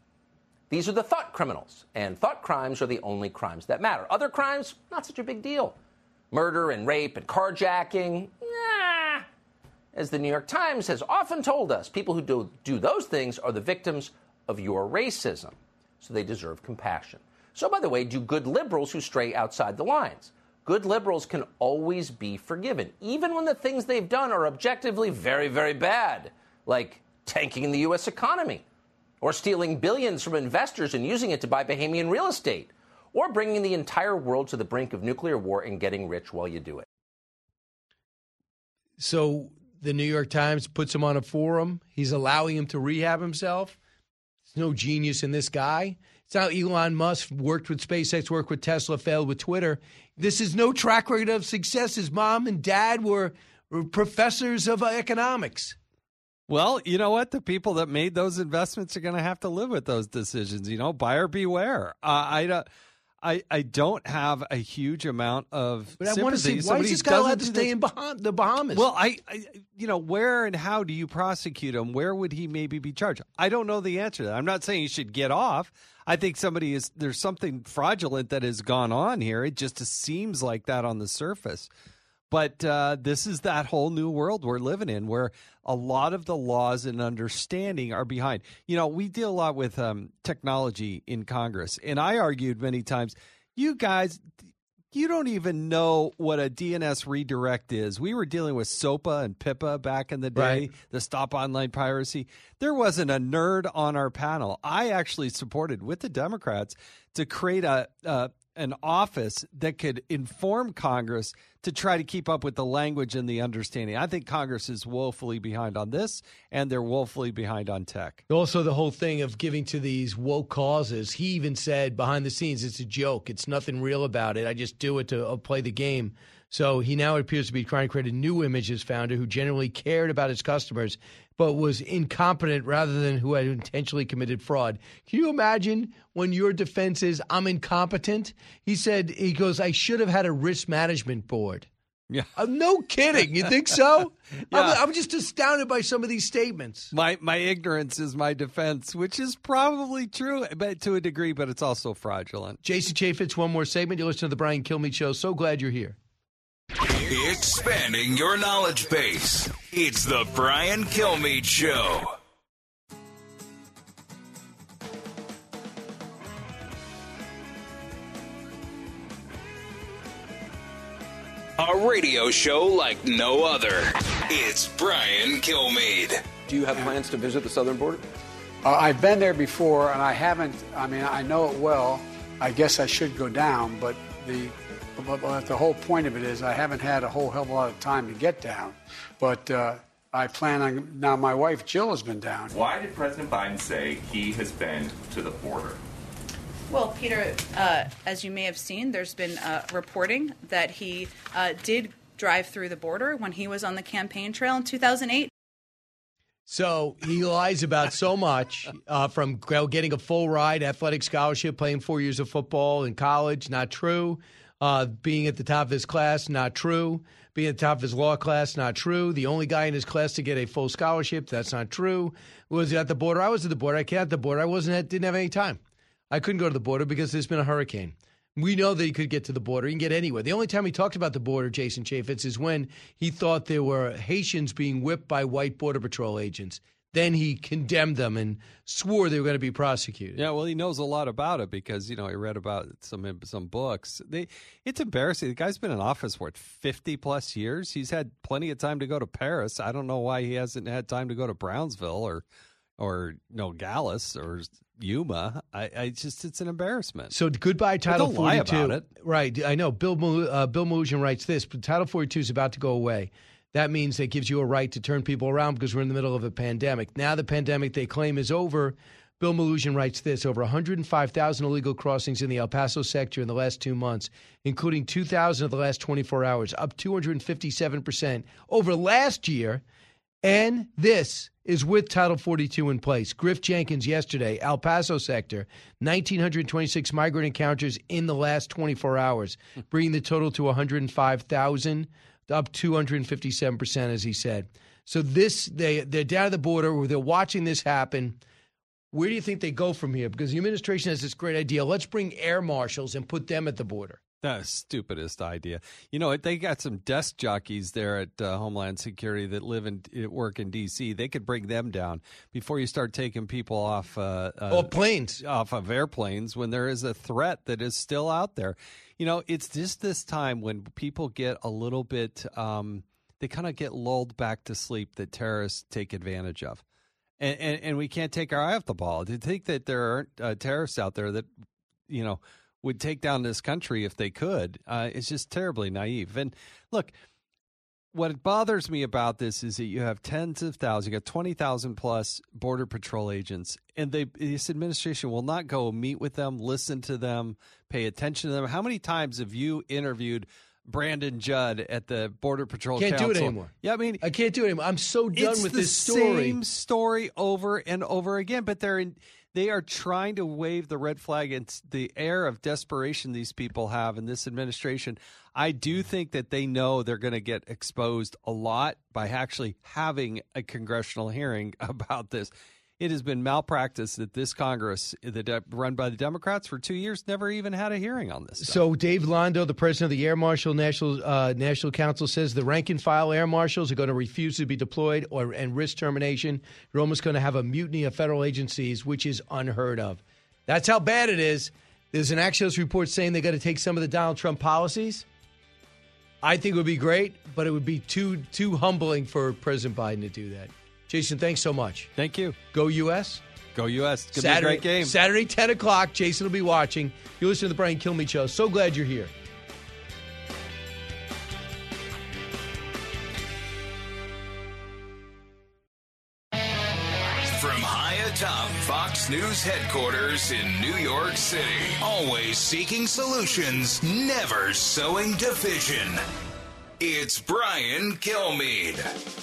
These are the thought criminals, and thought crimes are the only crimes that matter. Other crimes, not such a big deal. Murder and rape and carjacking, nah. As the New York Times has often told us, people who do those things are the victims of your racism, so they deserve compassion. So, by the way, do good liberals who stray outside the lines. Good liberals can always be forgiven, even when the things they've done are objectively very, very bad, like tanking the U.S. economy, or stealing billions from investors and using it to buy Bahamian real estate, or bringing the entire world to the brink of nuclear war and getting rich while you do it. So the New York Times puts him on a forum. He's allowing him to rehab himself. There's no genius in this guy. It's how Elon Musk worked with SpaceX, worked with Tesla, failed with Twitter. This is no track record of success. His mom and dad were professors of economics. Well, you know what? The people that made those investments are going to have to live with those decisions. Buyer beware. I don't have a huge amount of But I want to see, why is this guy allowed to stay in the Bahamas? Well, where and how do you prosecute him? Where would he maybe be charged? I don't know the answer to that. I'm not saying he should get off. I think there's something fraudulent that has gone on here. It just seems like that on the surface. But this is that whole new world we're living in where a lot of the laws and understanding are behind. You know, we deal a lot with technology in Congress, and I argued many times, you guys, you don't even know what a DNS redirect is. We were dealing with SOPA and PIPA back in the day, Right. the Stop Online Piracy. There wasn't a nerd on our panel. I actually supported with the Democrats to create an office that could inform Congress to try to keep up with the language and the understanding. I think Congress is woefully behind on this, and they're woefully behind on tech. Also, the whole thing of giving to these woke causes. He even said behind the scenes, it's a joke. It's nothing real about it. I just do it to play the game. So he now appears to be trying to create a new image as founder who genuinely cared about his customers, but was incompetent rather than who had intentionally committed fraud. Can you imagine when your defense is, I'm incompetent? He goes, I should have had a risk management board. Yeah. No kidding. You think so? Yeah. I'm just astounded by some of these statements. My ignorance is my defense, which is probably true but to a degree, but it's also fraudulent. Jason Chaffetz, one more segment. You listen to the Brian Kilmeade Show. So glad you're here. Expanding your knowledge base. It's the Brian Kilmeade Show. A radio show like no other. It's Brian Kilmeade. Do you have plans to visit the southern border? I've been there before, and I haven't. I mean, I know it well. I guess I should go down, but the whole point of it is I haven't had a whole hell of a lot of time to get down. But I plan on. Now, my wife Jill has been down. Why did President Biden say he has been to the border? Well, Peter, as you may have seen, there's been reporting that he did drive through the border when he was on the campaign trail in 2008. So he lies about so much, from getting a full ride, athletic scholarship, playing 4 years of football in college, not true. Being at the top of his class, not true. Being at the top of his law class, not true. The only guy in his class to get a full scholarship, that's not true. Was he at the border? I was at the border. I came at the border. Didn't have any time. I couldn't go to the border because there's been a hurricane. We know that he could get to the border. He can get anywhere. The only time he talked about the border, Jason Chaffetz, is when he thought there were Haitians being whipped by white Border Patrol agents. Then he condemned them and swore they were going to be prosecuted. Yeah, well, he knows a lot about it because, he read about some books. It's embarrassing. The guy's been in office for 50-plus years. He's had plenty of time to go to Paris. I don't know why he hasn't had time to go to Brownsville or Gallus or Yuma. It's an embarrassment. So goodbye Title 42. Lie about it. Right. I know. Bill Maloogian writes this, but Title 42 is about to go away. That means it gives you a right to turn people around because we're in the middle of a pandemic. Now the pandemic they claim is over. Bill Maloogian writes this, over 105,000 illegal crossings in the El Paso sector in the last 2 months, including 2,000 of the last 24 hours, up 257% over last year. And this is with Title 42 in place. Griff Jenkins yesterday, El Paso sector, 1,926 migrant encounters in the last 24 hours, bringing the total to 105,000, up 257%, as he said. So they're down at the border where they're watching this happen. Where do you think they go from here? Because the administration has this great idea. Let's bring air marshals and put them at the border. That's the stupidest idea. They got some desk jockeys there at Homeland Security that work in D.C. They could bring them down before you start taking people off planes, off of airplanes when there is a threat that is still out there. It's just this time when people get a little bit, they kind of get lulled back to sleep that terrorists take advantage of. And we can't take our eye off the ball. To think that there aren't terrorists out there that, would take down this country if they could, it's just terribly naive. And look, what bothers me about this is that you have tens of thousands, you got 20,000 plus Border Patrol agents, and this administration will not go meet with them, listen to them, pay attention to them. How many times have you interviewed Brandon Judd at the Border Patrol Council? Council? Do it anymore. Yeah, I mean, I can't do it anymore. I'm so done with this story. It's the same story over and over again, but they are trying to wave the red flag and the air of desperation these people have in this administration. I do think that they know they're going to get exposed a lot by actually having a congressional hearing about this. It has been malpractice that this Congress, run by the Democrats for 2 years, never even had a hearing on this stuff. So Dave Londo, the president of the Air Marshal National Council, says the rank and file air marshals are going to refuse to be deployed and risk termination. You're almost going to have a mutiny of federal agencies, which is unheard of. That's how bad it is. There's an Axios report saying they're going to take some of the Donald Trump policies. I think it would be great, but it would be too humbling for President Biden to do that. Jason, thanks so much. Thank you. Go U.S. Go U.S. It's going to be a great game. Saturday, 10 o'clock. Jason will be watching. You listen to the Brian Kilmeade Show. So glad you're here. From high atop Fox News headquarters in New York City, always seeking solutions, never sowing division. It's Brian Kilmeade.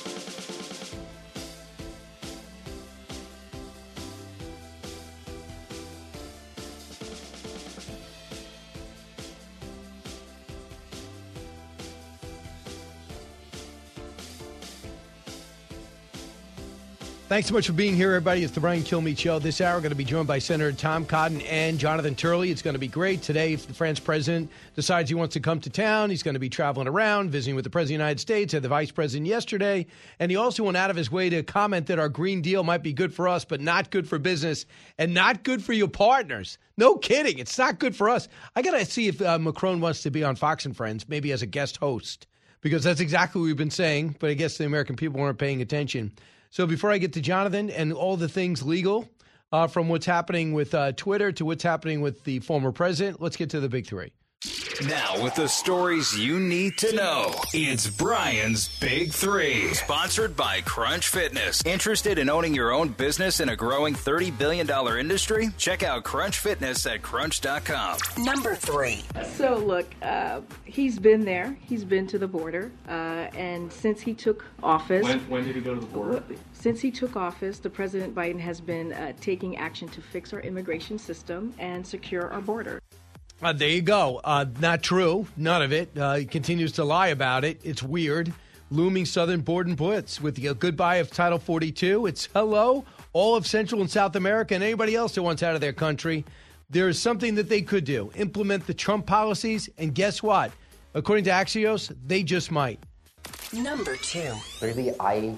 Thanks so much for being here, everybody. It's the Brian Kilmeade Show. This hour, we're going to be joined by Senator Tom Cotton and Jonathan Turley. It's going to be great. Today, if the France president decides he wants to come to town, he's going to be traveling around, visiting with the president of the United States, had the vice president yesterday. And he also went out of his way to comment that our Green Deal might be good for us, but not good for business and not good for your partners. No kidding. It's not good for us. I got to see if Macron wants to be on Fox and Friends, maybe as a guest host, because that's exactly what we've been saying. But I guess the American people weren't paying attention. So before I get to Jonathan and all the things legal, from what's happening with Twitter to what's happening with the former president, let's get to the big three. Now, with the stories you need to know, it's Brian's Big Three. Sponsored by Crunch Fitness. Interested in owning your own business in a growing $30 billion industry? Check out Crunch Fitness at crunch.com. Number 3. So, look, he's been there. He's been to the border. And since he took office... When did he go to the border? Since he took office, the President Biden has been taking action to fix our immigration system and secure our border. There you go. Not true. None of it. He continues to lie about it. It's weird. Looming southern border blitz with the goodbye of Title 42. It's hello, all of Central and South America and anybody else that wants out of their country. There is something that they could do. Implement the Trump policies. And guess what? According to Axios, they just might. Number 2. Really, I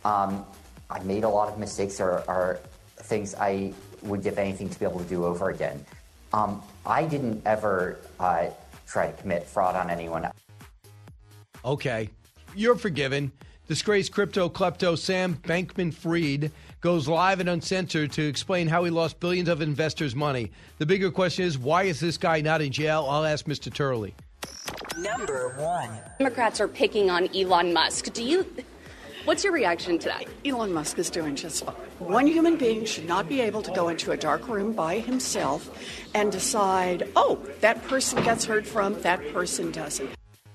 made a lot of mistakes or things I would give anything to be able to do over again. I didn't ever try to commit fraud on anyone. Okay, you're forgiven. Disgraced crypto klepto Sam Bankman-Fried goes live and uncensored to explain how he lost billions of investors' money. The bigger question is, why is this guy not in jail? I'll ask Mr. Turley. Number 1. Democrats are picking on Elon Musk. What's your reaction to that? Elon Musk is doing just fine. One human being should not be able to go into a dark room by himself and decide, oh, that person gets heard from, that person doesn't.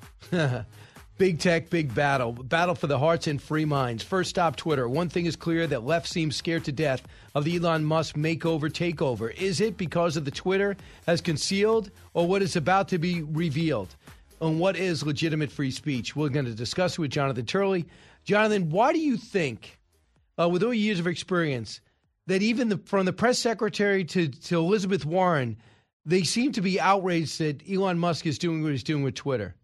Big tech, big battle. Battle for the hearts and free minds. First stop, Twitter. One thing is clear, that left seems scared to death of the Elon Musk makeover takeover. Is it because of the Twitter has concealed or what is about to be revealed? On what is legitimate free speech? We're going to discuss it with Jonathan Turley. Jonathan, why do you think, with all your years of experience, that even from the press secretary to Elizabeth Warren, they seem to be outraged that Elon Musk is doing what he's doing with Twitter?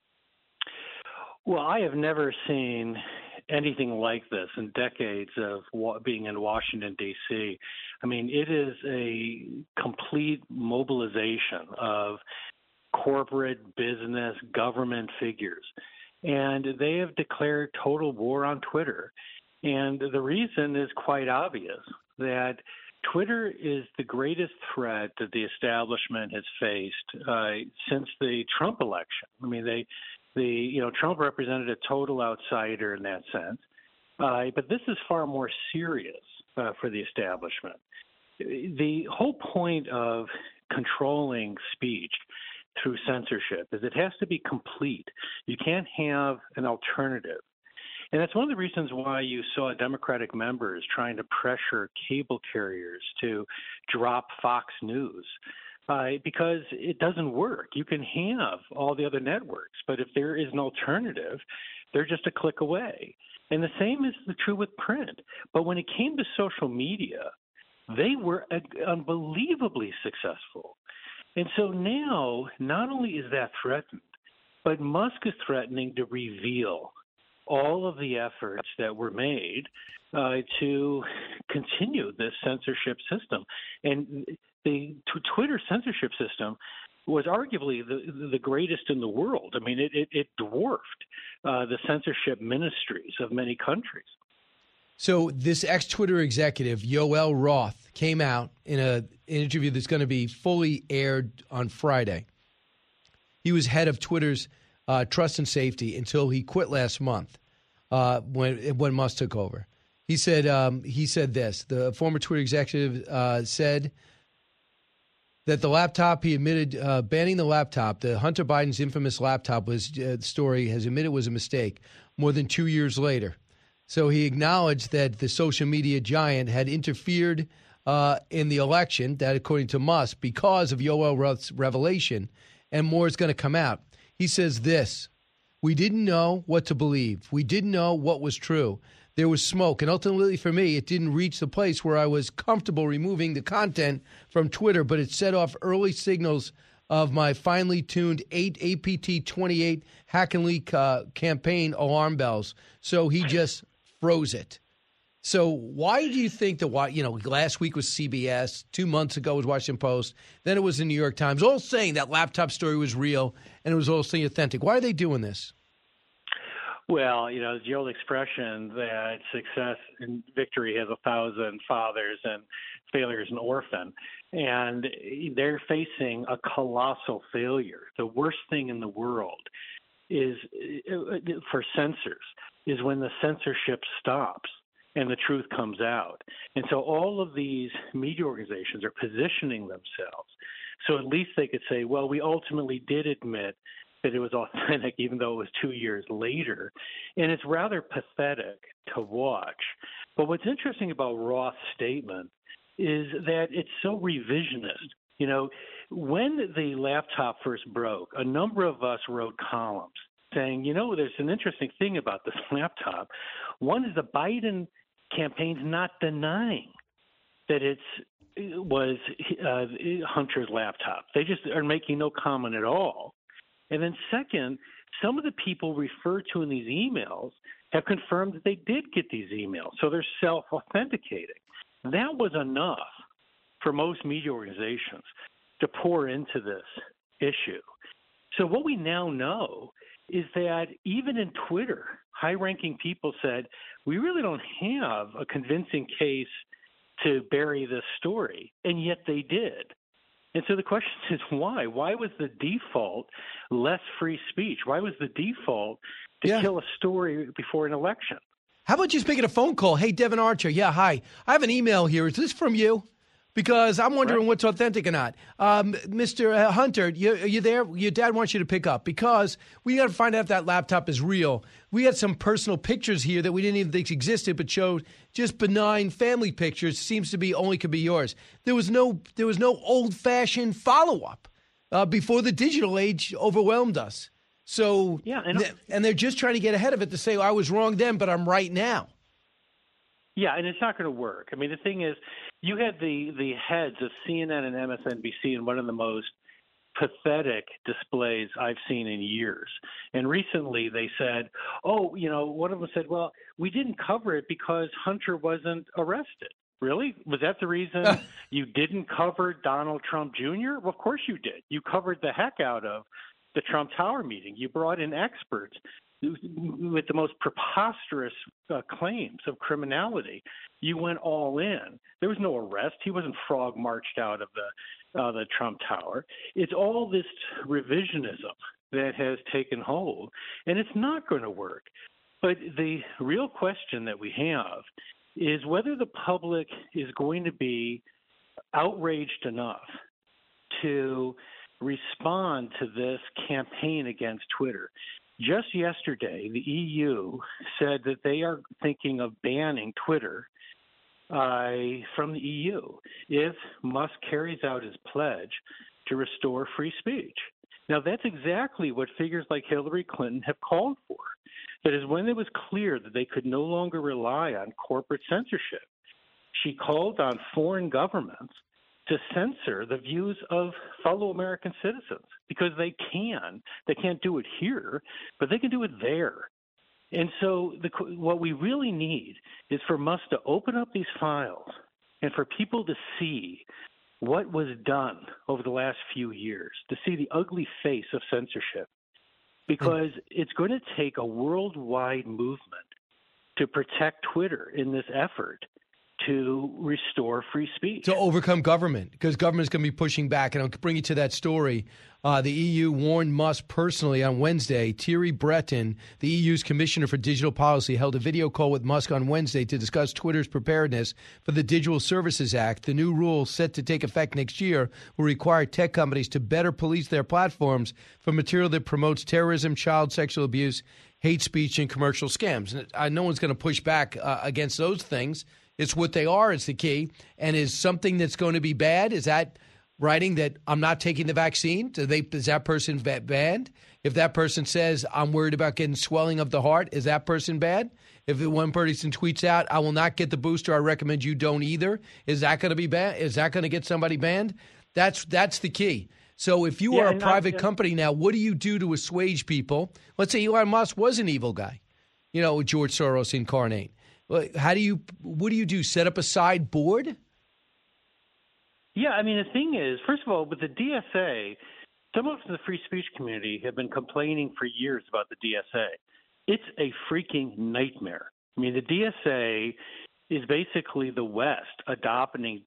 Well, I have never seen anything like this in decades of being in Washington, D.C. I mean, it is a complete mobilization of corporate, business, government figures. And they have declared total war on Twitter. And the reason is quite obvious, that Twitter is the greatest threat that the establishment has faced since the Trump election. I mean, Trump represented a total outsider in that sense. But this is far more serious for the establishment. The whole point of controlling speech through censorship is it has to be complete. You can't have an alternative. And that's one of the reasons why you saw Democratic members trying to pressure cable carriers to drop Fox News. because it doesn't work. You can have all the other networks, but if there is an alternative, they're just a click away. And the same is true with print. But when it came to social media, they were unbelievably successful. And so now, not only is that threatened, but Musk is threatening to reveal all of the efforts that were made to continue this censorship system. And the Twitter censorship system was arguably the greatest in the world. I mean, it dwarfed the censorship ministries of many countries. So this ex-Twitter executive, Yoel Roth, came out in an interview that's going to be fully aired on Friday. He was head of Twitter's trust and safety until he quit last month when Musk took over. He said this. The former Twitter executive said that the laptop, he admitted banning the laptop, the Hunter Biden's infamous laptop story has admitted was a mistake more than 2 years later. So he acknowledged that the social media giant had interfered in the election, that according to Musk, because of Yoel Roth's revelation, and more is going to come out. He says this: we didn't know what to believe. We didn't know what was true. There was smoke, and ultimately for me, it didn't reach the place where I was comfortable removing the content from Twitter, but it set off early signals of my finely tuned APT28 hack and leak campaign alarm bells. So he just froze it. So why do you think that, last week was CBS, 2 months ago was Washington Post, then it was the New York Times, all saying that laptop story was real and it was all saying authentic. Why are they doing this? Well, the old expression that success and victory has 1,000 fathers and failure is an orphan. And they're facing a colossal failure. The worst thing in the world is, for censors, is when the censorship stops and the truth comes out. And so all of these media organizations are positioning themselves so at least they could say, well, we ultimately did admit that it was authentic, even though it was 2 years later. And it's rather pathetic to watch. But what's interesting about Roth's statement is that it's so revisionist. When the laptop first broke, a number of us wrote columns saying, there's an interesting thing about this laptop. One is the Biden campaign's not denying that it was Hunter's laptop. They just are making no comment at all. And then second, some of the people referred to in these emails have confirmed that they did get these emails. So they're self-authenticating. That was enough for most media organizations to pour into this issue. So what we now know is that even in Twitter, high-ranking people said, we really don't have a convincing case to bury this story, and yet they did. And so the question is why? Why was the default less free speech? Why was the default to kill a story before an election? How about just making a phone call? Hey, Devin Archer. Yeah, hi. I have an email here. Is this from you? Because I'm wondering what's authentic or not. Mr. Hunter, are you there? Your dad wants you to pick up because we got to find out if that laptop is real. We had some personal pictures here that we didn't even think existed, but showed just benign family pictures. Seems to be only could be yours. There was no old-fashioned follow-up before the digital age overwhelmed us. So and they're just trying to get ahead of it to say, I was wrong then, but I'm right now. Yeah, and it's not going to work. I mean, the thing is, you had the heads of CNN and MSNBC in one of the most pathetic displays I've seen in years. And recently they said, one of them said, well, we didn't cover it because Hunter wasn't arrested. Really? Was that the reason you didn't cover Donald Trump Jr.? Well, of course you did. You covered the heck out of the Trump Tower meeting. You brought in experts with the most preposterous claims of criminality. You went all in. There was no arrest. He wasn't frog marched out of the Trump Tower. It's all this revisionism that has taken hold, and it's not going to work. But the real question that we have is whether the public is going to be outraged enough to respond to this campaign against Twitter. Just yesterday, the EU said that they are thinking of banning Twitter from the EU if Musk carries out his pledge to restore free speech. Now, that's exactly what figures like Hillary Clinton have called for. That is, when it was clear that they could no longer rely on corporate censorship, she called on foreign governments to censor the views of fellow American citizens because they can. They can't do it here, but they can do it there. And so what we really need is for Musk to open up these files and for people to see what was done over the last few years, to see the ugly face of censorship, because it's going to take a worldwide movement to protect Twitter in this effort to restore free speech. To overcome government, because government's going to be pushing back. And I'll bring you to that story. The EU warned Musk personally on Wednesday. Thierry Breton, the EU's Commissioner for Digital Policy, held a video call with Musk on Wednesday to discuss Twitter's preparedness for the Digital Services Act. The new rule, set to take effect next year, will require tech companies to better police their platforms for material that promotes terrorism, child sexual abuse, hate speech, and commercial scams. And no one's going to push back against those things. It's what they are is the key. And is something that's going to be bad, is that writing that I'm not taking the vaccine? Is that person banned? If that person says I'm worried about getting swelling of the heart, is that person bad? If one person tweets out, I will not get the booster, I recommend you don't either, is that going to be banned? Is that going to get somebody banned? That's the key. So if you are a private company now, what do you do to assuage people? Let's say Elon Musk was an evil guy, George Soros incarnate. What do you do? Set up a side board? Yeah, I mean, the thing is, first of all, with the DSA, some of the free speech community have been complaining for years about the DSA. It's a freaking nightmare. I mean, the DSA is basically the West adopting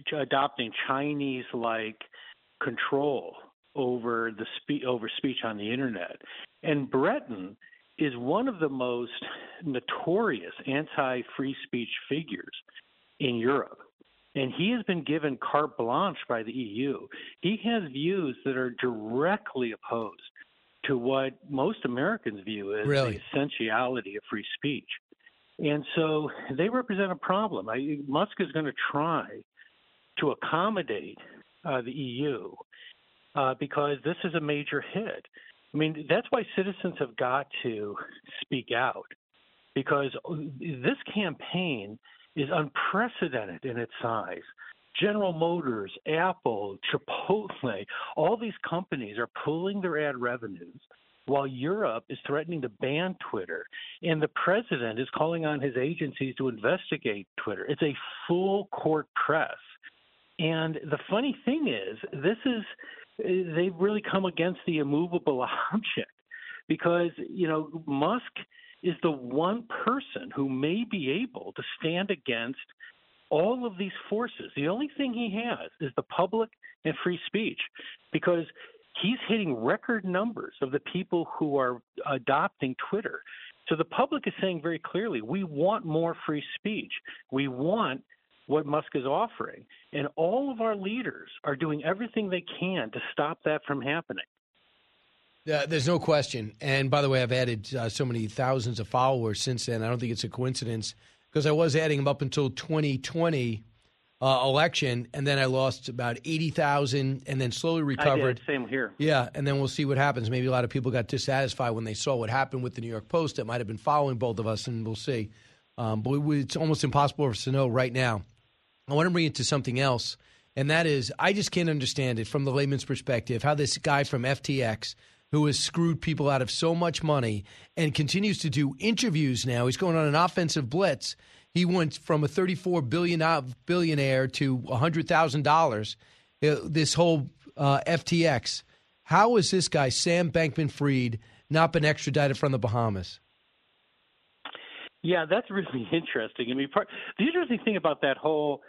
Chinese-like control over speech on the internet. And Breton is one of the most notorious anti-free speech figures in Europe. And he has been given carte blanche by the EU. He has views that are directly opposed to what most Americans view as the essentiality of free speech. And so they represent a problem. Musk is going to try to accommodate the EU because this is a major hit. I mean, that's why citizens have got to speak out, because this campaign is unprecedented in its size. General Motors, Apple, Chipotle, all these companies are pulling their ad revenues while Europe is threatening to ban Twitter. And the president is calling on his agencies to investigate Twitter. It's a full court press. And the funny thing is, they've really come against the immovable object because, Musk is the one person who may be able to stand against all of these forces. The only thing he has is the public and free speech, because he's hitting record numbers of the people who are adopting Twitter. So the public is saying very clearly, we want more free speech. We want what Musk is offering. And all of our leaders are doing everything they can to stop that from happening. There's no question. And by the way, I've added so many thousands of followers since then. I don't think it's a coincidence, because I was adding them up until 2020 election, and then I lost about 80,000 and then slowly recovered. I did. Same here. Yeah, and then we'll see what happens. Maybe a lot of people got dissatisfied when they saw what happened with the New York Post that might have been following both of us, and we'll see. But it's almost impossible for us to know right now. I want to bring it to something else, and that is I just can't understand it from the layman's perspective, how this guy from FTX, who has screwed people out of so much money and continues to do interviews now. He's going on an offensive blitz. He went from a $34 billionaire to $100,000, this whole FTX. How has this guy, Sam Bankman-Fried, not been extradited from the Bahamas? Yeah, that's really interesting. I mean, the interesting thing about that whole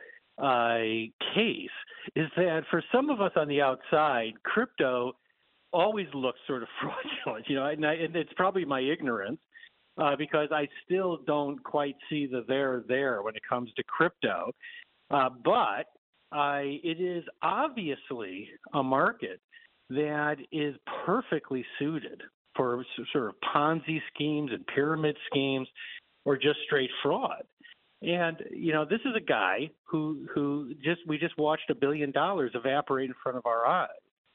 case is that for some of us on the outside, crypto always looks sort of fraudulent, and it's probably my ignorance because I still don't quite see the there when it comes to crypto. But it is obviously a market that is perfectly suited for sort of Ponzi schemes and pyramid schemes or just straight fraud. And, this is a guy who we just watched $1 billion evaporate in front of our eyes.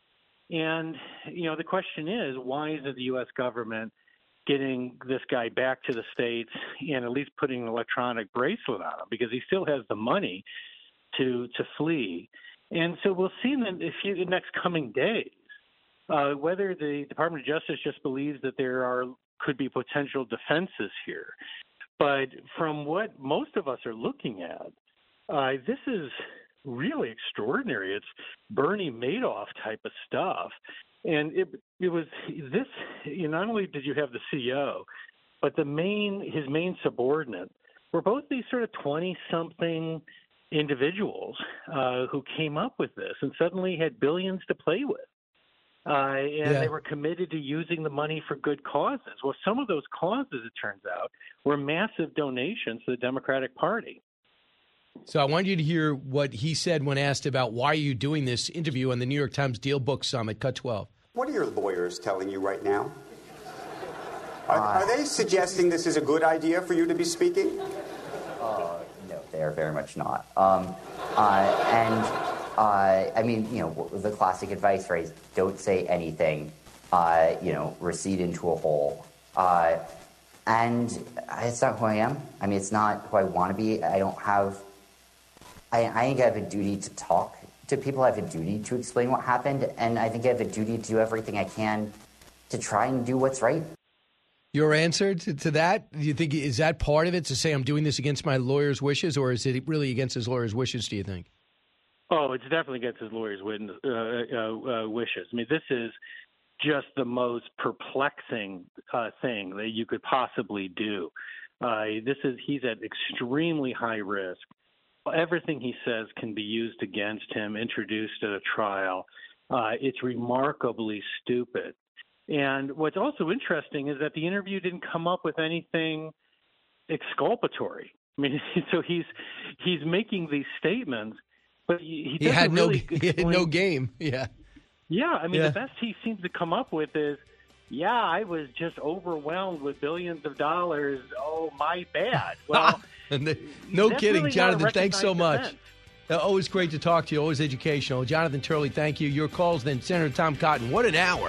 And, the question is, why isn't the U.S. government getting this guy back to the States and at least putting an electronic bracelet on him, because he still has the money to flee. And so we'll see in the next coming days whether the Department of Justice just believes that there could be potential defenses here. But from what most of us are looking at, this is really extraordinary. It's Bernie Madoff type of stuff. And it was this, not only did you have the CEO, but his main subordinate were both these sort of 20-something individuals who came up with this and suddenly had billions to play with. They were committed to using the money for good causes. Well, some of those causes, it turns out, were massive donations to the Democratic Party. So I want you to hear what he said when asked about why are you doing this interview on the New York Times Deal Book Summit, Cut 12. What are your lawyers telling you right now? Are they suggesting this is a good idea for you to be speaking? No, they are very much not. The classic advice phrase, don't say anything, recede into a hole. And it's not who I am. I mean, it's not who I want to be. I think I have a duty to talk to people. I have a duty to explain what happened. And I think I have a duty to do everything I can to try and do what's right. Your answer to that, do you think, is that part of it, to say I'm doing this against my lawyer's wishes, or is it really against his lawyer's wishes, do you think? Oh, it's definitely against his lawyer's wishes. I mean, this is just the most perplexing thing that you could possibly do. He's at extremely high risk. Everything he says can be used against him, introduced at a trial. It's remarkably stupid. And what's also interesting is that the interview didn't come up with anything exculpatory. I mean, so he's making these statements, but he had no game. Yeah. Yeah, I mean, the best he seems to come up with is, I was just overwhelmed with billions of dollars. Oh, my bad. Well, no kidding, really Jonathan. Thanks so much. Defense. Always great to talk to you. Always educational. Jonathan Turley, thank you. Your calls, then Senator Tom Cotton. What an hour.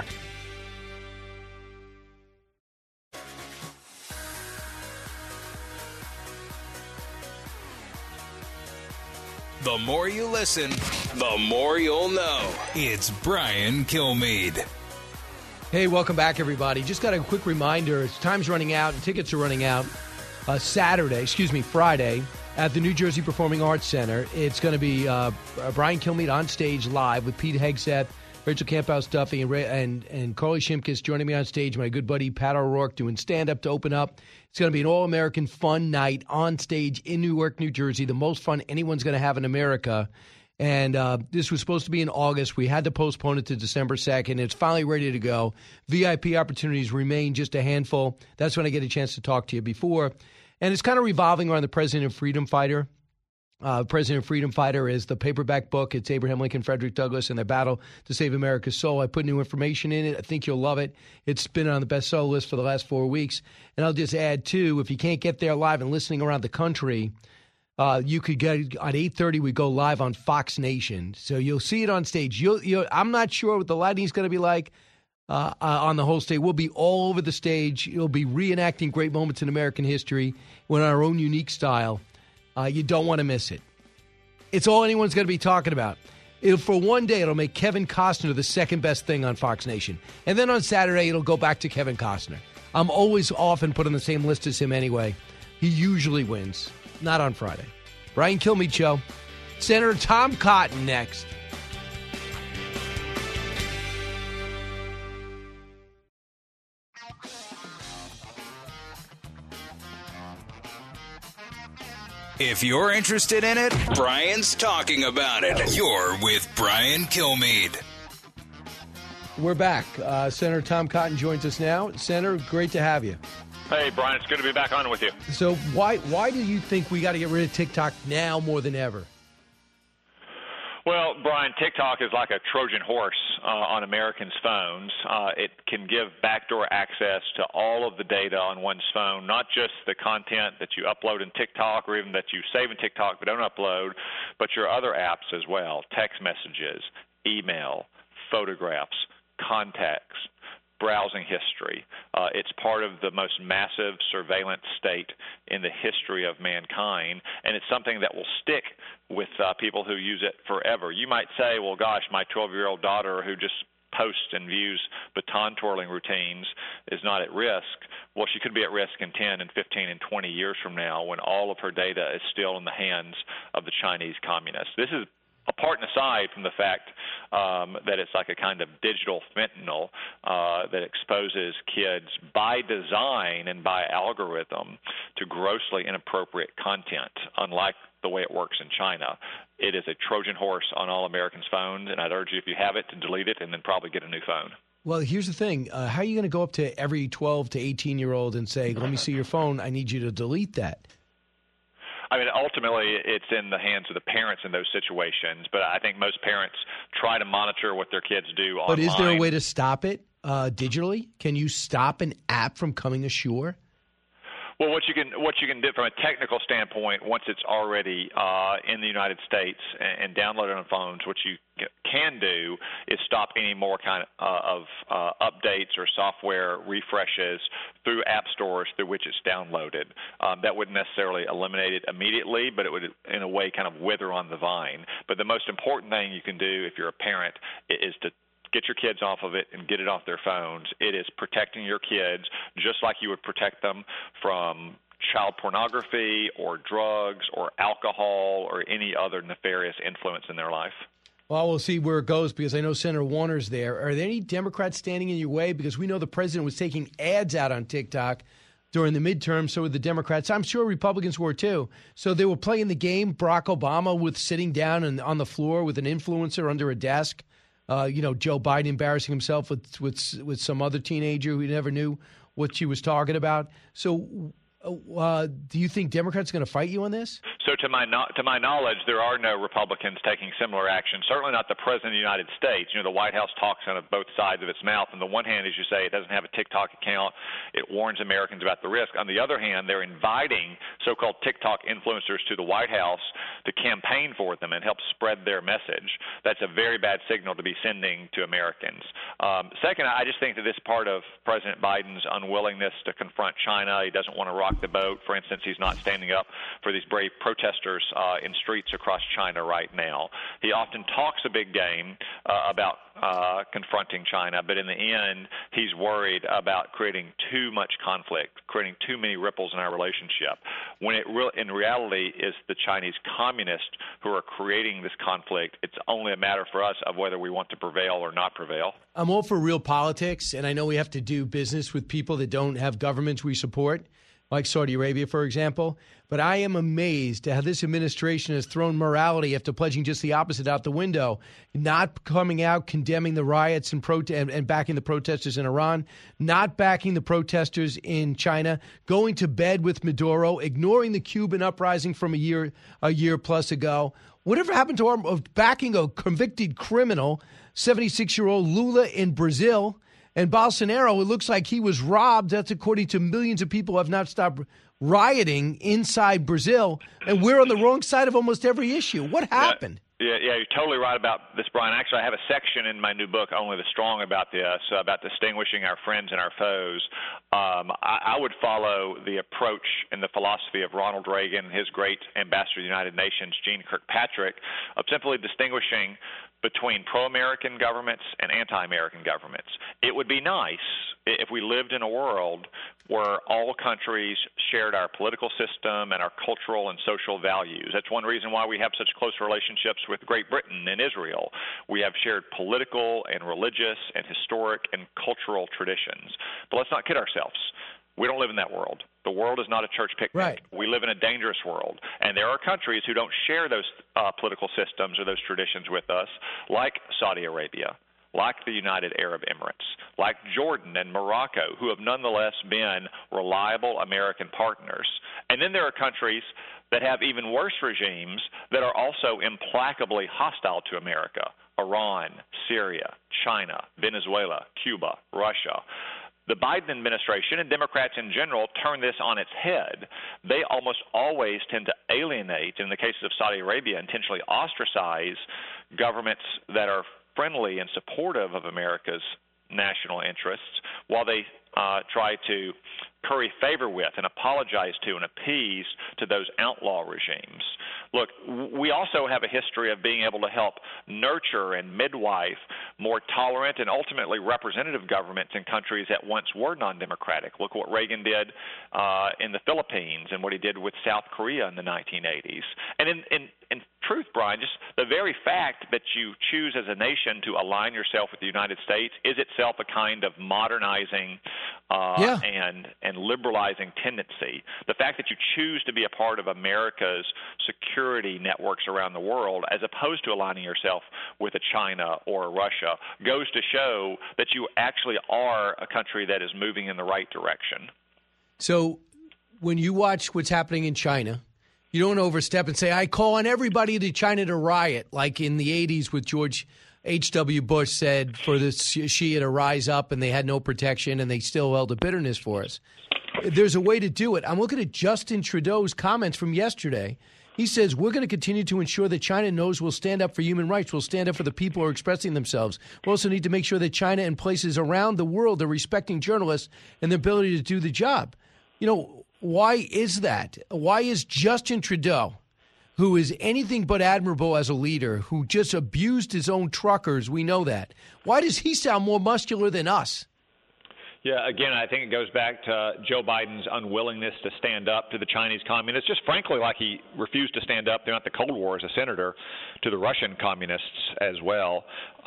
The more you listen, the more you'll know. It's Brian Kilmeade. Hey, welcome back, everybody. Just got a quick reminder. Time's running out and tickets are running out. Friday, at the New Jersey Performing Arts Center. It's going to be Brian Kilmeade on stage live with Pete Hegseth, Rachel Camphouse Duffy, and Carly Shimkus joining me on stage. My good buddy Pat O'Rourke doing stand-up to open up. It's going to be an all-American fun night on stage in Newark, New Jersey, the most fun anyone's going to have in America. And this was supposed to be in August. We had to postpone it to December 2nd. It's finally ready to go. VIP opportunities remain just a handful. That's when I get a chance to talk to you before. And it's kind of revolving around the President and Freedom Fighter. President and Freedom Fighter is the paperback book. It's Abraham Lincoln, Frederick Douglass, and their battle to save America's soul. I put new information in it. I think you'll love it. It's been on the bestseller list for the last 4 weeks. And I'll just add, too, if you can't get there live and listening around the country, you could get at 8:30. We go live on Fox Nation, so you'll see it on stage. I'm not sure what the lighting's going to be like on the whole stage. We'll be all over the stage. You'll be reenacting great moments in American history in our own unique style. You don't want to miss it. It's all anyone's going to be talking about. For one day, it'll make Kevin Costner the second best thing on Fox Nation, and then on Saturday, it'll go back to Kevin Costner. I'm always often put on the same list as him anyway. He usually wins. Not on Friday. Brian Kilmeade Show. Senator Tom Cotton next. If you're interested in it, Brian's talking about it. You're with Brian Kilmeade. We're back. Senator Tom Cotton joins us now. Senator, great to have you. Hey, Brian, it's good to be back on with you. So why do you think we got to get rid of TikTok now more than ever? Well, Brian, TikTok is like a Trojan horse on Americans' phones. It can give backdoor access to all of the data on one's phone, not just the content that you upload in TikTok or even that you save in TikTok but don't upload, but your other apps as well, text messages, email, photographs, contacts, browsing history. It's part of the most massive surveillance state in the history of mankind, and it's something that will stick with people who use it forever. You might say, well, gosh, my 12-year-old daughter who just posts and views baton twirling routines is not at risk. Well, she could be at risk in 10 and 15 and 20 years from now when all of her data is still in the hands of the Chinese communists. This is apart and aside from the fact that it's like a kind of digital fentanyl that exposes kids by design and by algorithm to grossly inappropriate content, unlike the way it works in China. It is a Trojan horse on all Americans' phones, and I'd urge you, if you have it, to delete it and then probably get a new phone. Well, here's the thing. How are you going to go up to every 12 to 18-year-old and say, let me see your phone, I need you to delete that? I mean, ultimately, it's in the hands of the parents in those situations, but I think most parents try to monitor what their kids do online. But is there a way to stop it digitally? Can you stop an app from coming ashore? Well, what you can do from a technical standpoint, once it's already in the United States and downloaded on phones, what you can do is stop any more kind of updates or software refreshes through app stores through which it's downloaded. That wouldn't necessarily eliminate it immediately, but it would, in a way, kind of wither on the vine. But the most important thing you can do if you're a parent is to get your kids off of it and get it off their phones. It is protecting your kids just like you would protect them from child pornography or drugs or alcohol or any other nefarious influence in their life. Well, we'll see where it goes because I know Senator Warner's there. Are there any Democrats standing in your way? Because we know the president was taking ads out on TikTok during the midterm, so were the Democrats. I'm sure Republicans were too. So they were playing the game, Barack Obama with sitting down and on the floor with an influencer under a desk. Joe Biden embarrassing himself with some other teenager who he never knew what she was talking about. So do you think Democrats are going to fight you on this? So to my knowledge, there are no Republicans taking similar action, certainly not the President of the United States. The White House talks out of both sides of its mouth. On the one hand, as you say, it doesn't have a TikTok account. It warns Americans about the risk. On the other hand, they're inviting so-called TikTok influencers to the White House to campaign for them and help spread their message. That's a very bad signal to be sending to Americans. Second, I just think that this part of President Biden's unwillingness to confront China, he doesn't want to rock the boat. For instance, he's not standing up for these brave protesters in streets across China right now. He often talks a big game about confronting China, but in the end, he's worried about creating too much conflict, creating too many ripples in our relationship, when it in reality is the Chinese communists who are creating this conflict. It's only a matter for us of whether we want to prevail or not prevail. I'm all for real politics, and I know we have to do business with people that don't have governments we support, like Saudi Arabia, for example. But I am amazed at how this administration has thrown morality after pledging just the opposite out the window, not coming out condemning the riots and backing the protesters in Iran, not backing the protesters in China, going to bed with Maduro, ignoring the Cuban uprising from a year plus ago. Whatever happened to our backing a convicted criminal, 76-year-old Lula in Brazil? And Bolsonaro, it looks like he was robbed. That's according to millions of people who have not stopped rioting inside Brazil. And we're on the wrong side of almost every issue. What happened? Yeah, you're totally right about this, Brian. Actually, I have a section in my new book, Only the Strong, about this, about distinguishing our friends and our foes. I would follow the approach and the philosophy of Ronald Reagan, his great ambassador to the United Nations, Jeane Kirkpatrick, of simply distinguishing between pro-American governments and anti-American governments. It would be nice if we lived in a world where all countries shared our political system and our cultural and social values. That's one reason why we have such close relationships with Great Britain and Israel. We have shared political and religious and historic and cultural traditions. But let's not kid ourselves. We don't live in that world. The world is not a church picnic. Right. We live in a dangerous world. And there are countries who don't share those political systems or those traditions with us, like Saudi Arabia, like the United Arab Emirates, like Jordan and Morocco, who have nonetheless been reliable American partners. And then there are countries that have even worse regimes that are also implacably hostile to America: Iran, Syria, China, Venezuela, Cuba, Russia. The Biden administration and Democrats in general turn this on its head. They almost always tend to alienate, in the case of Saudi Arabia, intentionally ostracize governments that are friendly and supportive of America's national interests, while they try to curry favor with and apologize to and appease to those outlaw regimes. Look, we also have a history of being able to help nurture and midwife more tolerant and ultimately representative governments in countries that once were non-democratic. Look what Reagan did in the Philippines and what he did with South Korea in the 1980s. And in truth, Brian, just the very fact that you choose as a nation to align yourself with the United States is itself a kind of modernizing and liberalizing tendency. The fact that you choose to be a part of America's security networks around the world as opposed to aligning yourself with a China or a Russia goes to show that you actually are a country that is moving in the right direction. So when you watch what's happening in China, you don't overstep and say, I call on everybody to China to riot, like in the 80s with George H.W. Bush said for the Shia to rise up and they had no protection and they still held a bitterness for us. There's a way to do it. I'm looking at Justin Trudeau's comments from yesterday. He says, we're going to continue to ensure that China knows we'll stand up for human rights. We'll stand up for the people who are expressing themselves. We also need to make sure that China and places around the world are respecting journalists and their ability to do the job. You know, why is that? Why is Justin Trudeau, who is anything but admirable as a leader, who just abused his own truckers, we know that, why does he sound more muscular than us? Yeah, again, I think it goes back to Joe Biden's unwillingness to stand up to the Chinese communists, just frankly like he refused to stand up throughout the Cold War as a senator to the Russian communists as well.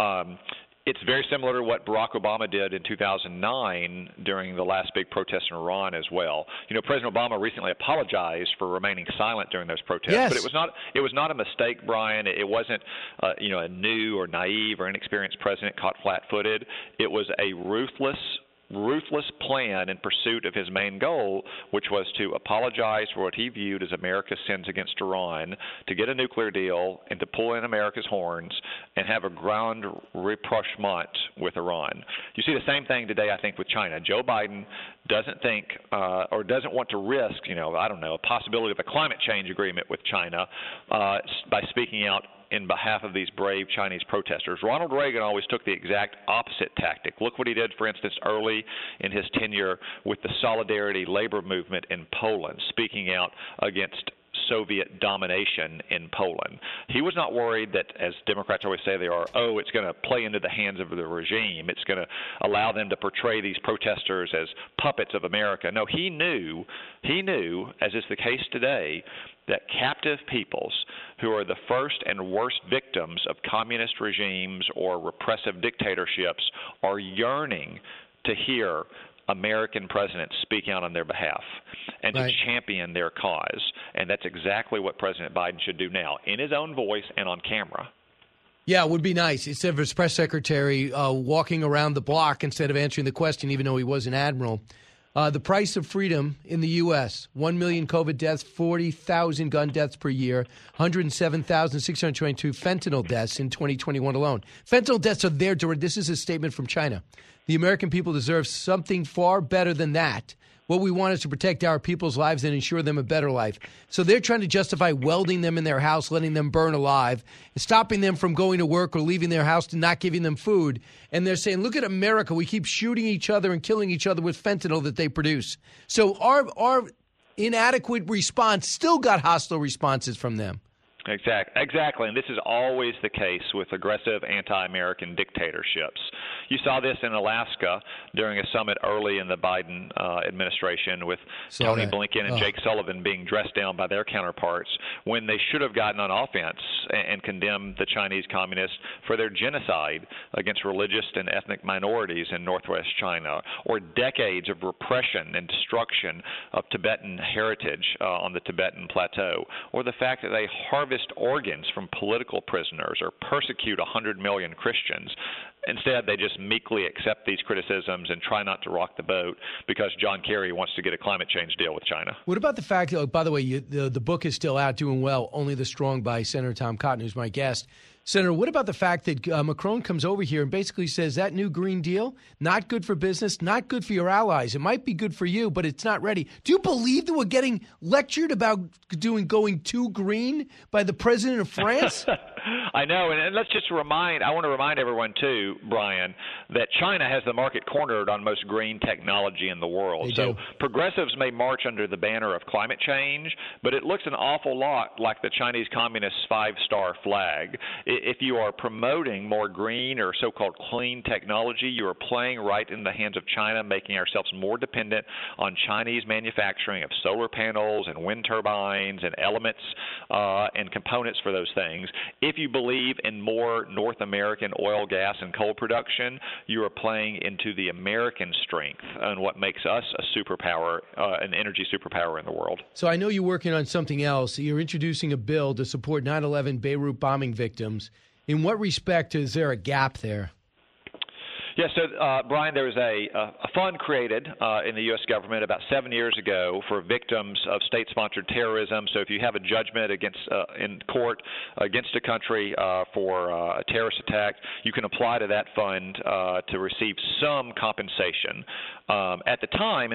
It's very similar to what Barack Obama did in 2009 during the last big protest in Iran as well. You know, President Obama recently apologized for remaining silent during those protests, yes. But it was not a mistake, Brian. It wasn't a new or naive or inexperienced president caught flat-footed. It was a ruthless plan in pursuit of his main goal, which was to apologize for what he viewed as America's sins against Iran, to get a nuclear deal, and to pull in America's horns and have a grand rapprochement with Iran. You see the same thing today, I think, with China. Joe Biden doesn't think or doesn't want to risk, a possibility of a climate change agreement with China by speaking out in behalf of these brave Chinese protesters. Ronald Reagan always took the exact opposite tactic. Look what he did, for instance, early in his tenure with the Solidarity labor movement in Poland, speaking out against Soviet domination in Poland. He was not worried that, as Democrats always say they are, it's going to play into the hands of the regime. It's going to allow them to portray these protesters as puppets of America. No, he knew, as is the case today, that captive peoples who are the first and worst victims of communist regimes or repressive dictatorships are yearning to hear American presidents speak out on their behalf and to champion their cause. And that's exactly what President Biden should do now, in his own voice and on camera. Yeah, it would be nice. Instead of his press secretary walking around the block instead of answering the question, even though he was an admiral. The price of freedom in the U.S., 1 million COVID deaths, 40,000 gun deaths per year, 107,622 fentanyl deaths in 2021 alone. Fentanyl deaths are there. This is a statement from China. The American people deserve something far better than that. What we want is to protect our people's lives and ensure them a better life. So they're trying to justify welding them in their house, letting them burn alive, stopping them from going to work or leaving their house and not giving them food. And they're saying, look at America. We keep shooting each other and killing each other with fentanyl that they produce. So our inadequate response still got hostile responses from them. Exactly. And this is always the case with aggressive anti-American dictatorships. You saw this in Alaska during a summit early in the Biden administration with Tony Blinken and Jake Sullivan being dressed down by their counterparts when they should have gotten on offense and condemned the Chinese communists for their genocide against religious and ethnic minorities in northwest China, or decades of repression and destruction of Tibetan heritage on the Tibetan plateau, or the fact that they harvest organs from political prisoners or persecute 100 million Christians. Instead, they just meekly accept these criticisms and try not to rock the boat because John Kerry wants to get a climate change deal with China. What about the fact, by the way, the book is still out, doing well, Only the Strong by Senator Tom Cotton, who's my guest. Senator, what about the fact that Macron comes over here and basically says that new Green Deal, not good for business, not good for your allies. It might be good for you, but it's not ready. Do you believe that we're getting lectured about going too green by the president of France? I know, and let's just I want to remind everyone too, Brian, that China has the market cornered on most green technology in the world. So progressives may march under the banner of climate change, but it looks an awful lot like the Chinese Communist 5-star flag. If you are promoting more green or so-called clean technology, you are playing right in the hands of China, making ourselves more dependent on Chinese manufacturing of solar panels and wind turbines and elements and components for those things. If you believe in more North American oil, gas, and coal production, you are playing into the American strength and what makes us a superpower, an energy superpower in the world. So I know you're working on something else. You're introducing a bill to support 9/11 Beirut bombing victims. In what respect is there a gap there? Yes, so Brian, there was a fund created in the U.S. government about 7 years ago for victims of state-sponsored terrorism. So if you have a judgment in court against a country for a terrorist attack, you can apply to that fund to receive some compensation. At the time, in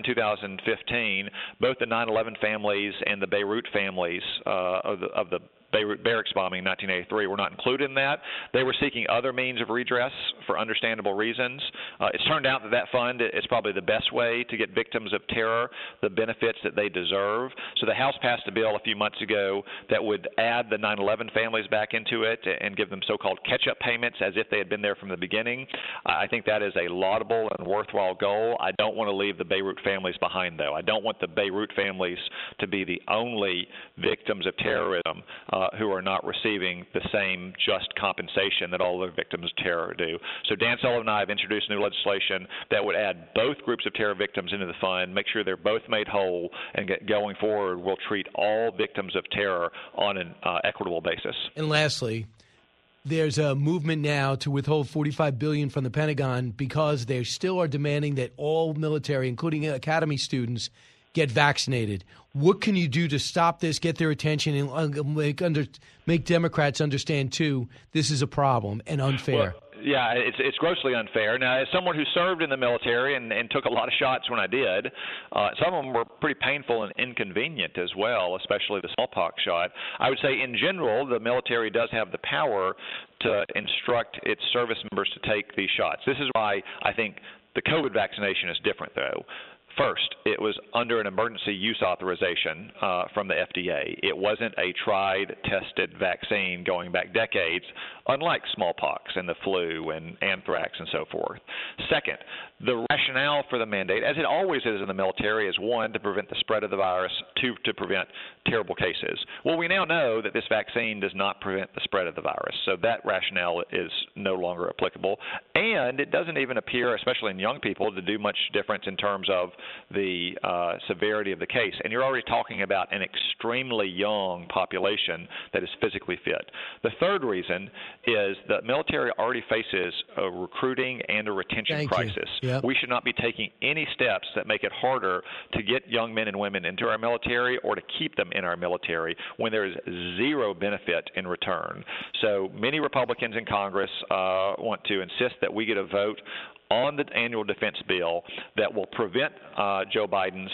2015, both the 9/11 families and the Beirut families of the Beirut barracks bombing in 1983 were not included in that. They were seeking other means of redress for understandable reasons. It's turned out that fund is probably the best way to get victims of terror the benefits that they deserve. So the House passed a bill a few months ago that would add the 9/11 families back into it and give them so-called catch-up payments as if they had been there from the beginning. I think that is a laudable and worthwhile goal. I don't want to leave the Beirut families behind, though. I don't want the Beirut families to be the only victims of terrorism who are not receiving the same just compensation that all other victims of terror do. So Dan Sullivan and I have introduced new legislation that would add both groups of terror victims into the fund, make sure they're both made whole, and going forward, we'll treat all victims of terror on an equitable basis. And lastly, there's a movement now to withhold $45 billion from the Pentagon because they still are demanding that all military, including academy students, get vaccinated. What can you do to stop this, get their attention, and make Democrats understand, too, this is a problem and unfair? Well, yeah, it's grossly unfair. Now, as someone who served in the military and took a lot of shots when I did, some of them were pretty painful and inconvenient as well, especially the smallpox shot. I would say, in general, the military does have the power to instruct its service members to take these shots. This is why I think the COVID vaccination is different, though. First, it was under an emergency use authorization from the FDA. It wasn't a tried, tested vaccine going back decades, unlike smallpox and the flu and anthrax and so forth. Second, the rationale for the mandate, as it always is in the military, is one, to prevent the spread of the virus, two, to prevent terrible cases. Well, we now know that this vaccine does not prevent the spread of the virus, so that rationale is no longer applicable. And it doesn't even appear, especially in young people, to do much difference in terms of the severity of the case. And you're already talking about an extremely young population that is physically fit. The third reason is the military already faces a recruiting and a retention crisis. Yep. We should not be taking any steps that make it harder to get young men and women into our military or to keep them in our military when there is zero benefit in return. So many Republicans in Congress want to insist that we get a vote on the annual defense bill that will prevent Joe Biden's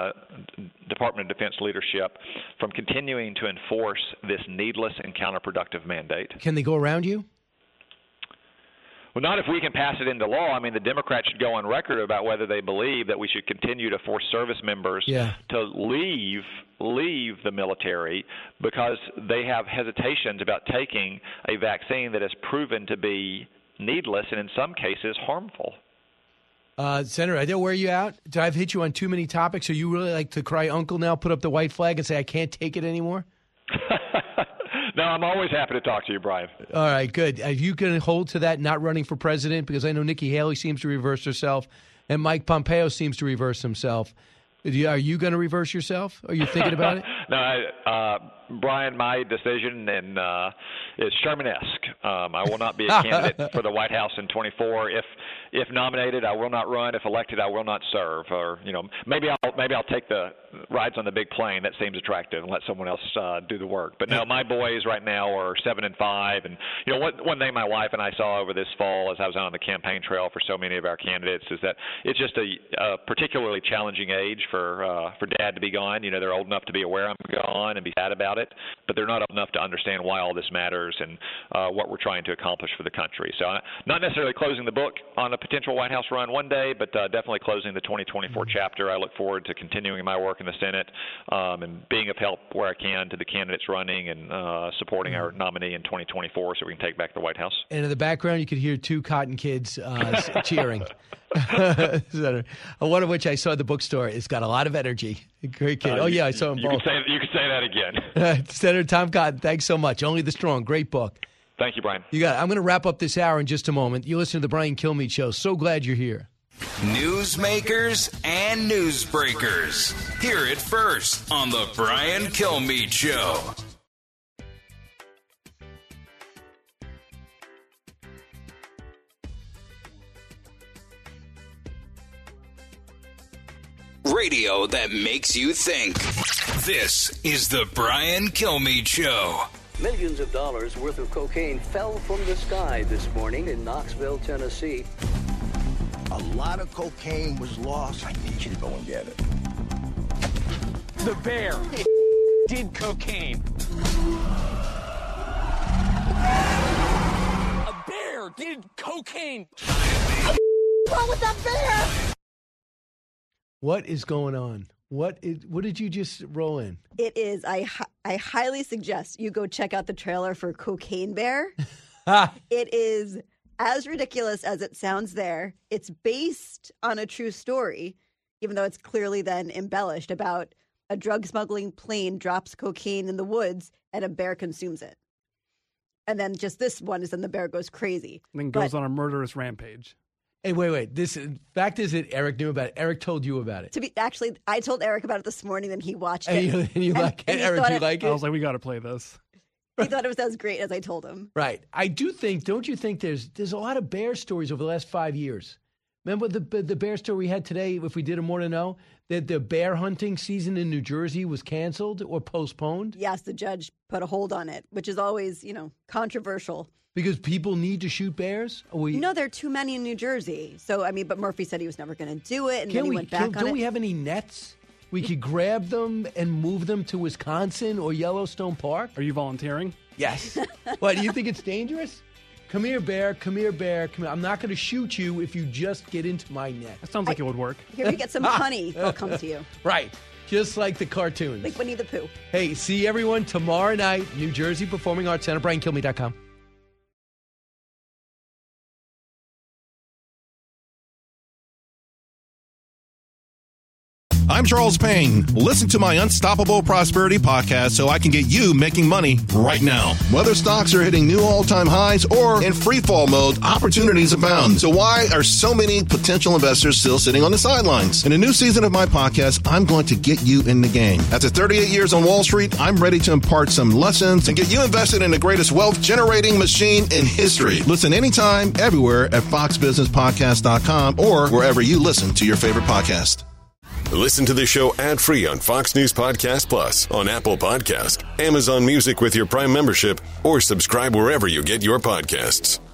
Department of Defense leadership from continuing to enforce this needless and counterproductive mandate. Can they go around you? Well, not if we can pass it into law. I mean, the Democrats should go on record about whether they believe that we should continue to force service members to leave the military because they have hesitations about taking a vaccine that has proven to be needless and in some cases harmful. Senator, I don't wear you out. Did I hit you on too many topics? Are you really like to cry uncle now, put up the white flag and say, I can't take it anymore? No, I'm always happy to talk to you, Brian. All right, good. Are you going to hold to that, not running for president? Because I know Nikki Haley seems to reverse herself, and Mike Pompeo seems to reverse himself. Are you going to reverse yourself? Are you thinking about it? No, Brian, my decision is Sherman-esque. I will not be a candidate for the White House in 24. If nominated, I will not run. If elected, I will not serve. Or maybe I'll take the rides on the big plane. That seems attractive, and let someone else do the work. But no, my boys right now are 7 and 5, and one thing my wife and I saw over this fall as I was out on the campaign trail for so many of our candidates is that it's just a particularly challenging age for Dad to be gone. They're old enough to be aware I'm gone and be sad about it. but they're not old enough to understand why all this matters and what we're trying to accomplish for the country. So not necessarily closing the book on a potential White House run one day, but definitely closing the 2024 chapter. I look forward to continuing my work in the Senate and being of help where I can to the candidates running and supporting our nominee in 2024 so we can take back the White House. And in the background, you could hear two cotton kids cheering. One of which I saw at the bookstore. It's got a lot of energy. Great kid. I saw him both. You could say that again. Senator Tom Cotton, thanks so much. Only the Strong. Great book. Thank you, Brian. You got it. I'm going to wrap up this hour in just a moment. You listen to the Brian Kilmeade Show. So glad you're here. Newsmakers and newsbreakers. Hear it first on the Brian Kilmeade Show. Radio that makes you think. This is the Brian Kilmeade Show. Millions of dollars worth of cocaine fell from the sky this morning in Knoxville, Tennessee. A lot of cocaine was lost. I need you to go and get it. The bear did cocaine. A bear did cocaine. What's wrong with that bear? What is going on? What did you just roll in? It is. I highly suggest you go check out the trailer for Cocaine Bear. It is as ridiculous as it sounds there. It's based on a true story, even though it's clearly then embellished about a drug smuggling plane drops cocaine in the woods and a bear consumes it. And then just this one is then the bear goes crazy. And then goes on a murderous rampage. Hey, wait. This fact is that Eric knew about it. Eric told you about it. Actually, I told Eric about it this morning, and he watched it. And you like it? Eric, you like it? I was like, we got to play this. He thought it was as great as I told him. Right. I do think, don't you think there's a lot of bear stories over the last 5 years? Remember the bear story we had today, if we did a More to Know, that the bear hunting season in New Jersey was canceled or postponed? Yes, the judge put a hold on it, which is always, controversial. Because people need to shoot bears? No, there are too many in New Jersey. So, but Murphy said he was never going to do it, and then he went back on it. Don't we have any nets? We could grab them and move them to Wisconsin or Yellowstone Park? Are you volunteering? Yes. What, do you think it's dangerous? Come here, bear. Come here, bear. Come here. I'm not going to shoot you if you just get into my net. That sounds like it would work. Here we get some honey. They'll come to you. Right. Just like the cartoons. Like Winnie the Pooh. Hey, see everyone tomorrow night, New Jersey Performing Arts Center, BrianKilmeade.com. I'm Charles Payne. Listen to my Unstoppable Prosperity podcast so I can get you making money right now. Whether stocks are hitting new all-time highs or in free fall mode, opportunities abound. So why are so many potential investors still sitting on the sidelines? In a new season of my podcast, I'm going to get you in the game. After 38 years on Wall Street, I'm ready to impart some lessons and get you invested in the greatest wealth-generating machine in history. Listen anytime, everywhere at foxbusinesspodcast.com or wherever you listen to your favorite podcast. Listen to the show ad-free on Fox News Podcast Plus, on Apple Podcast, Amazon Music with your Prime membership, or subscribe wherever you get your podcasts.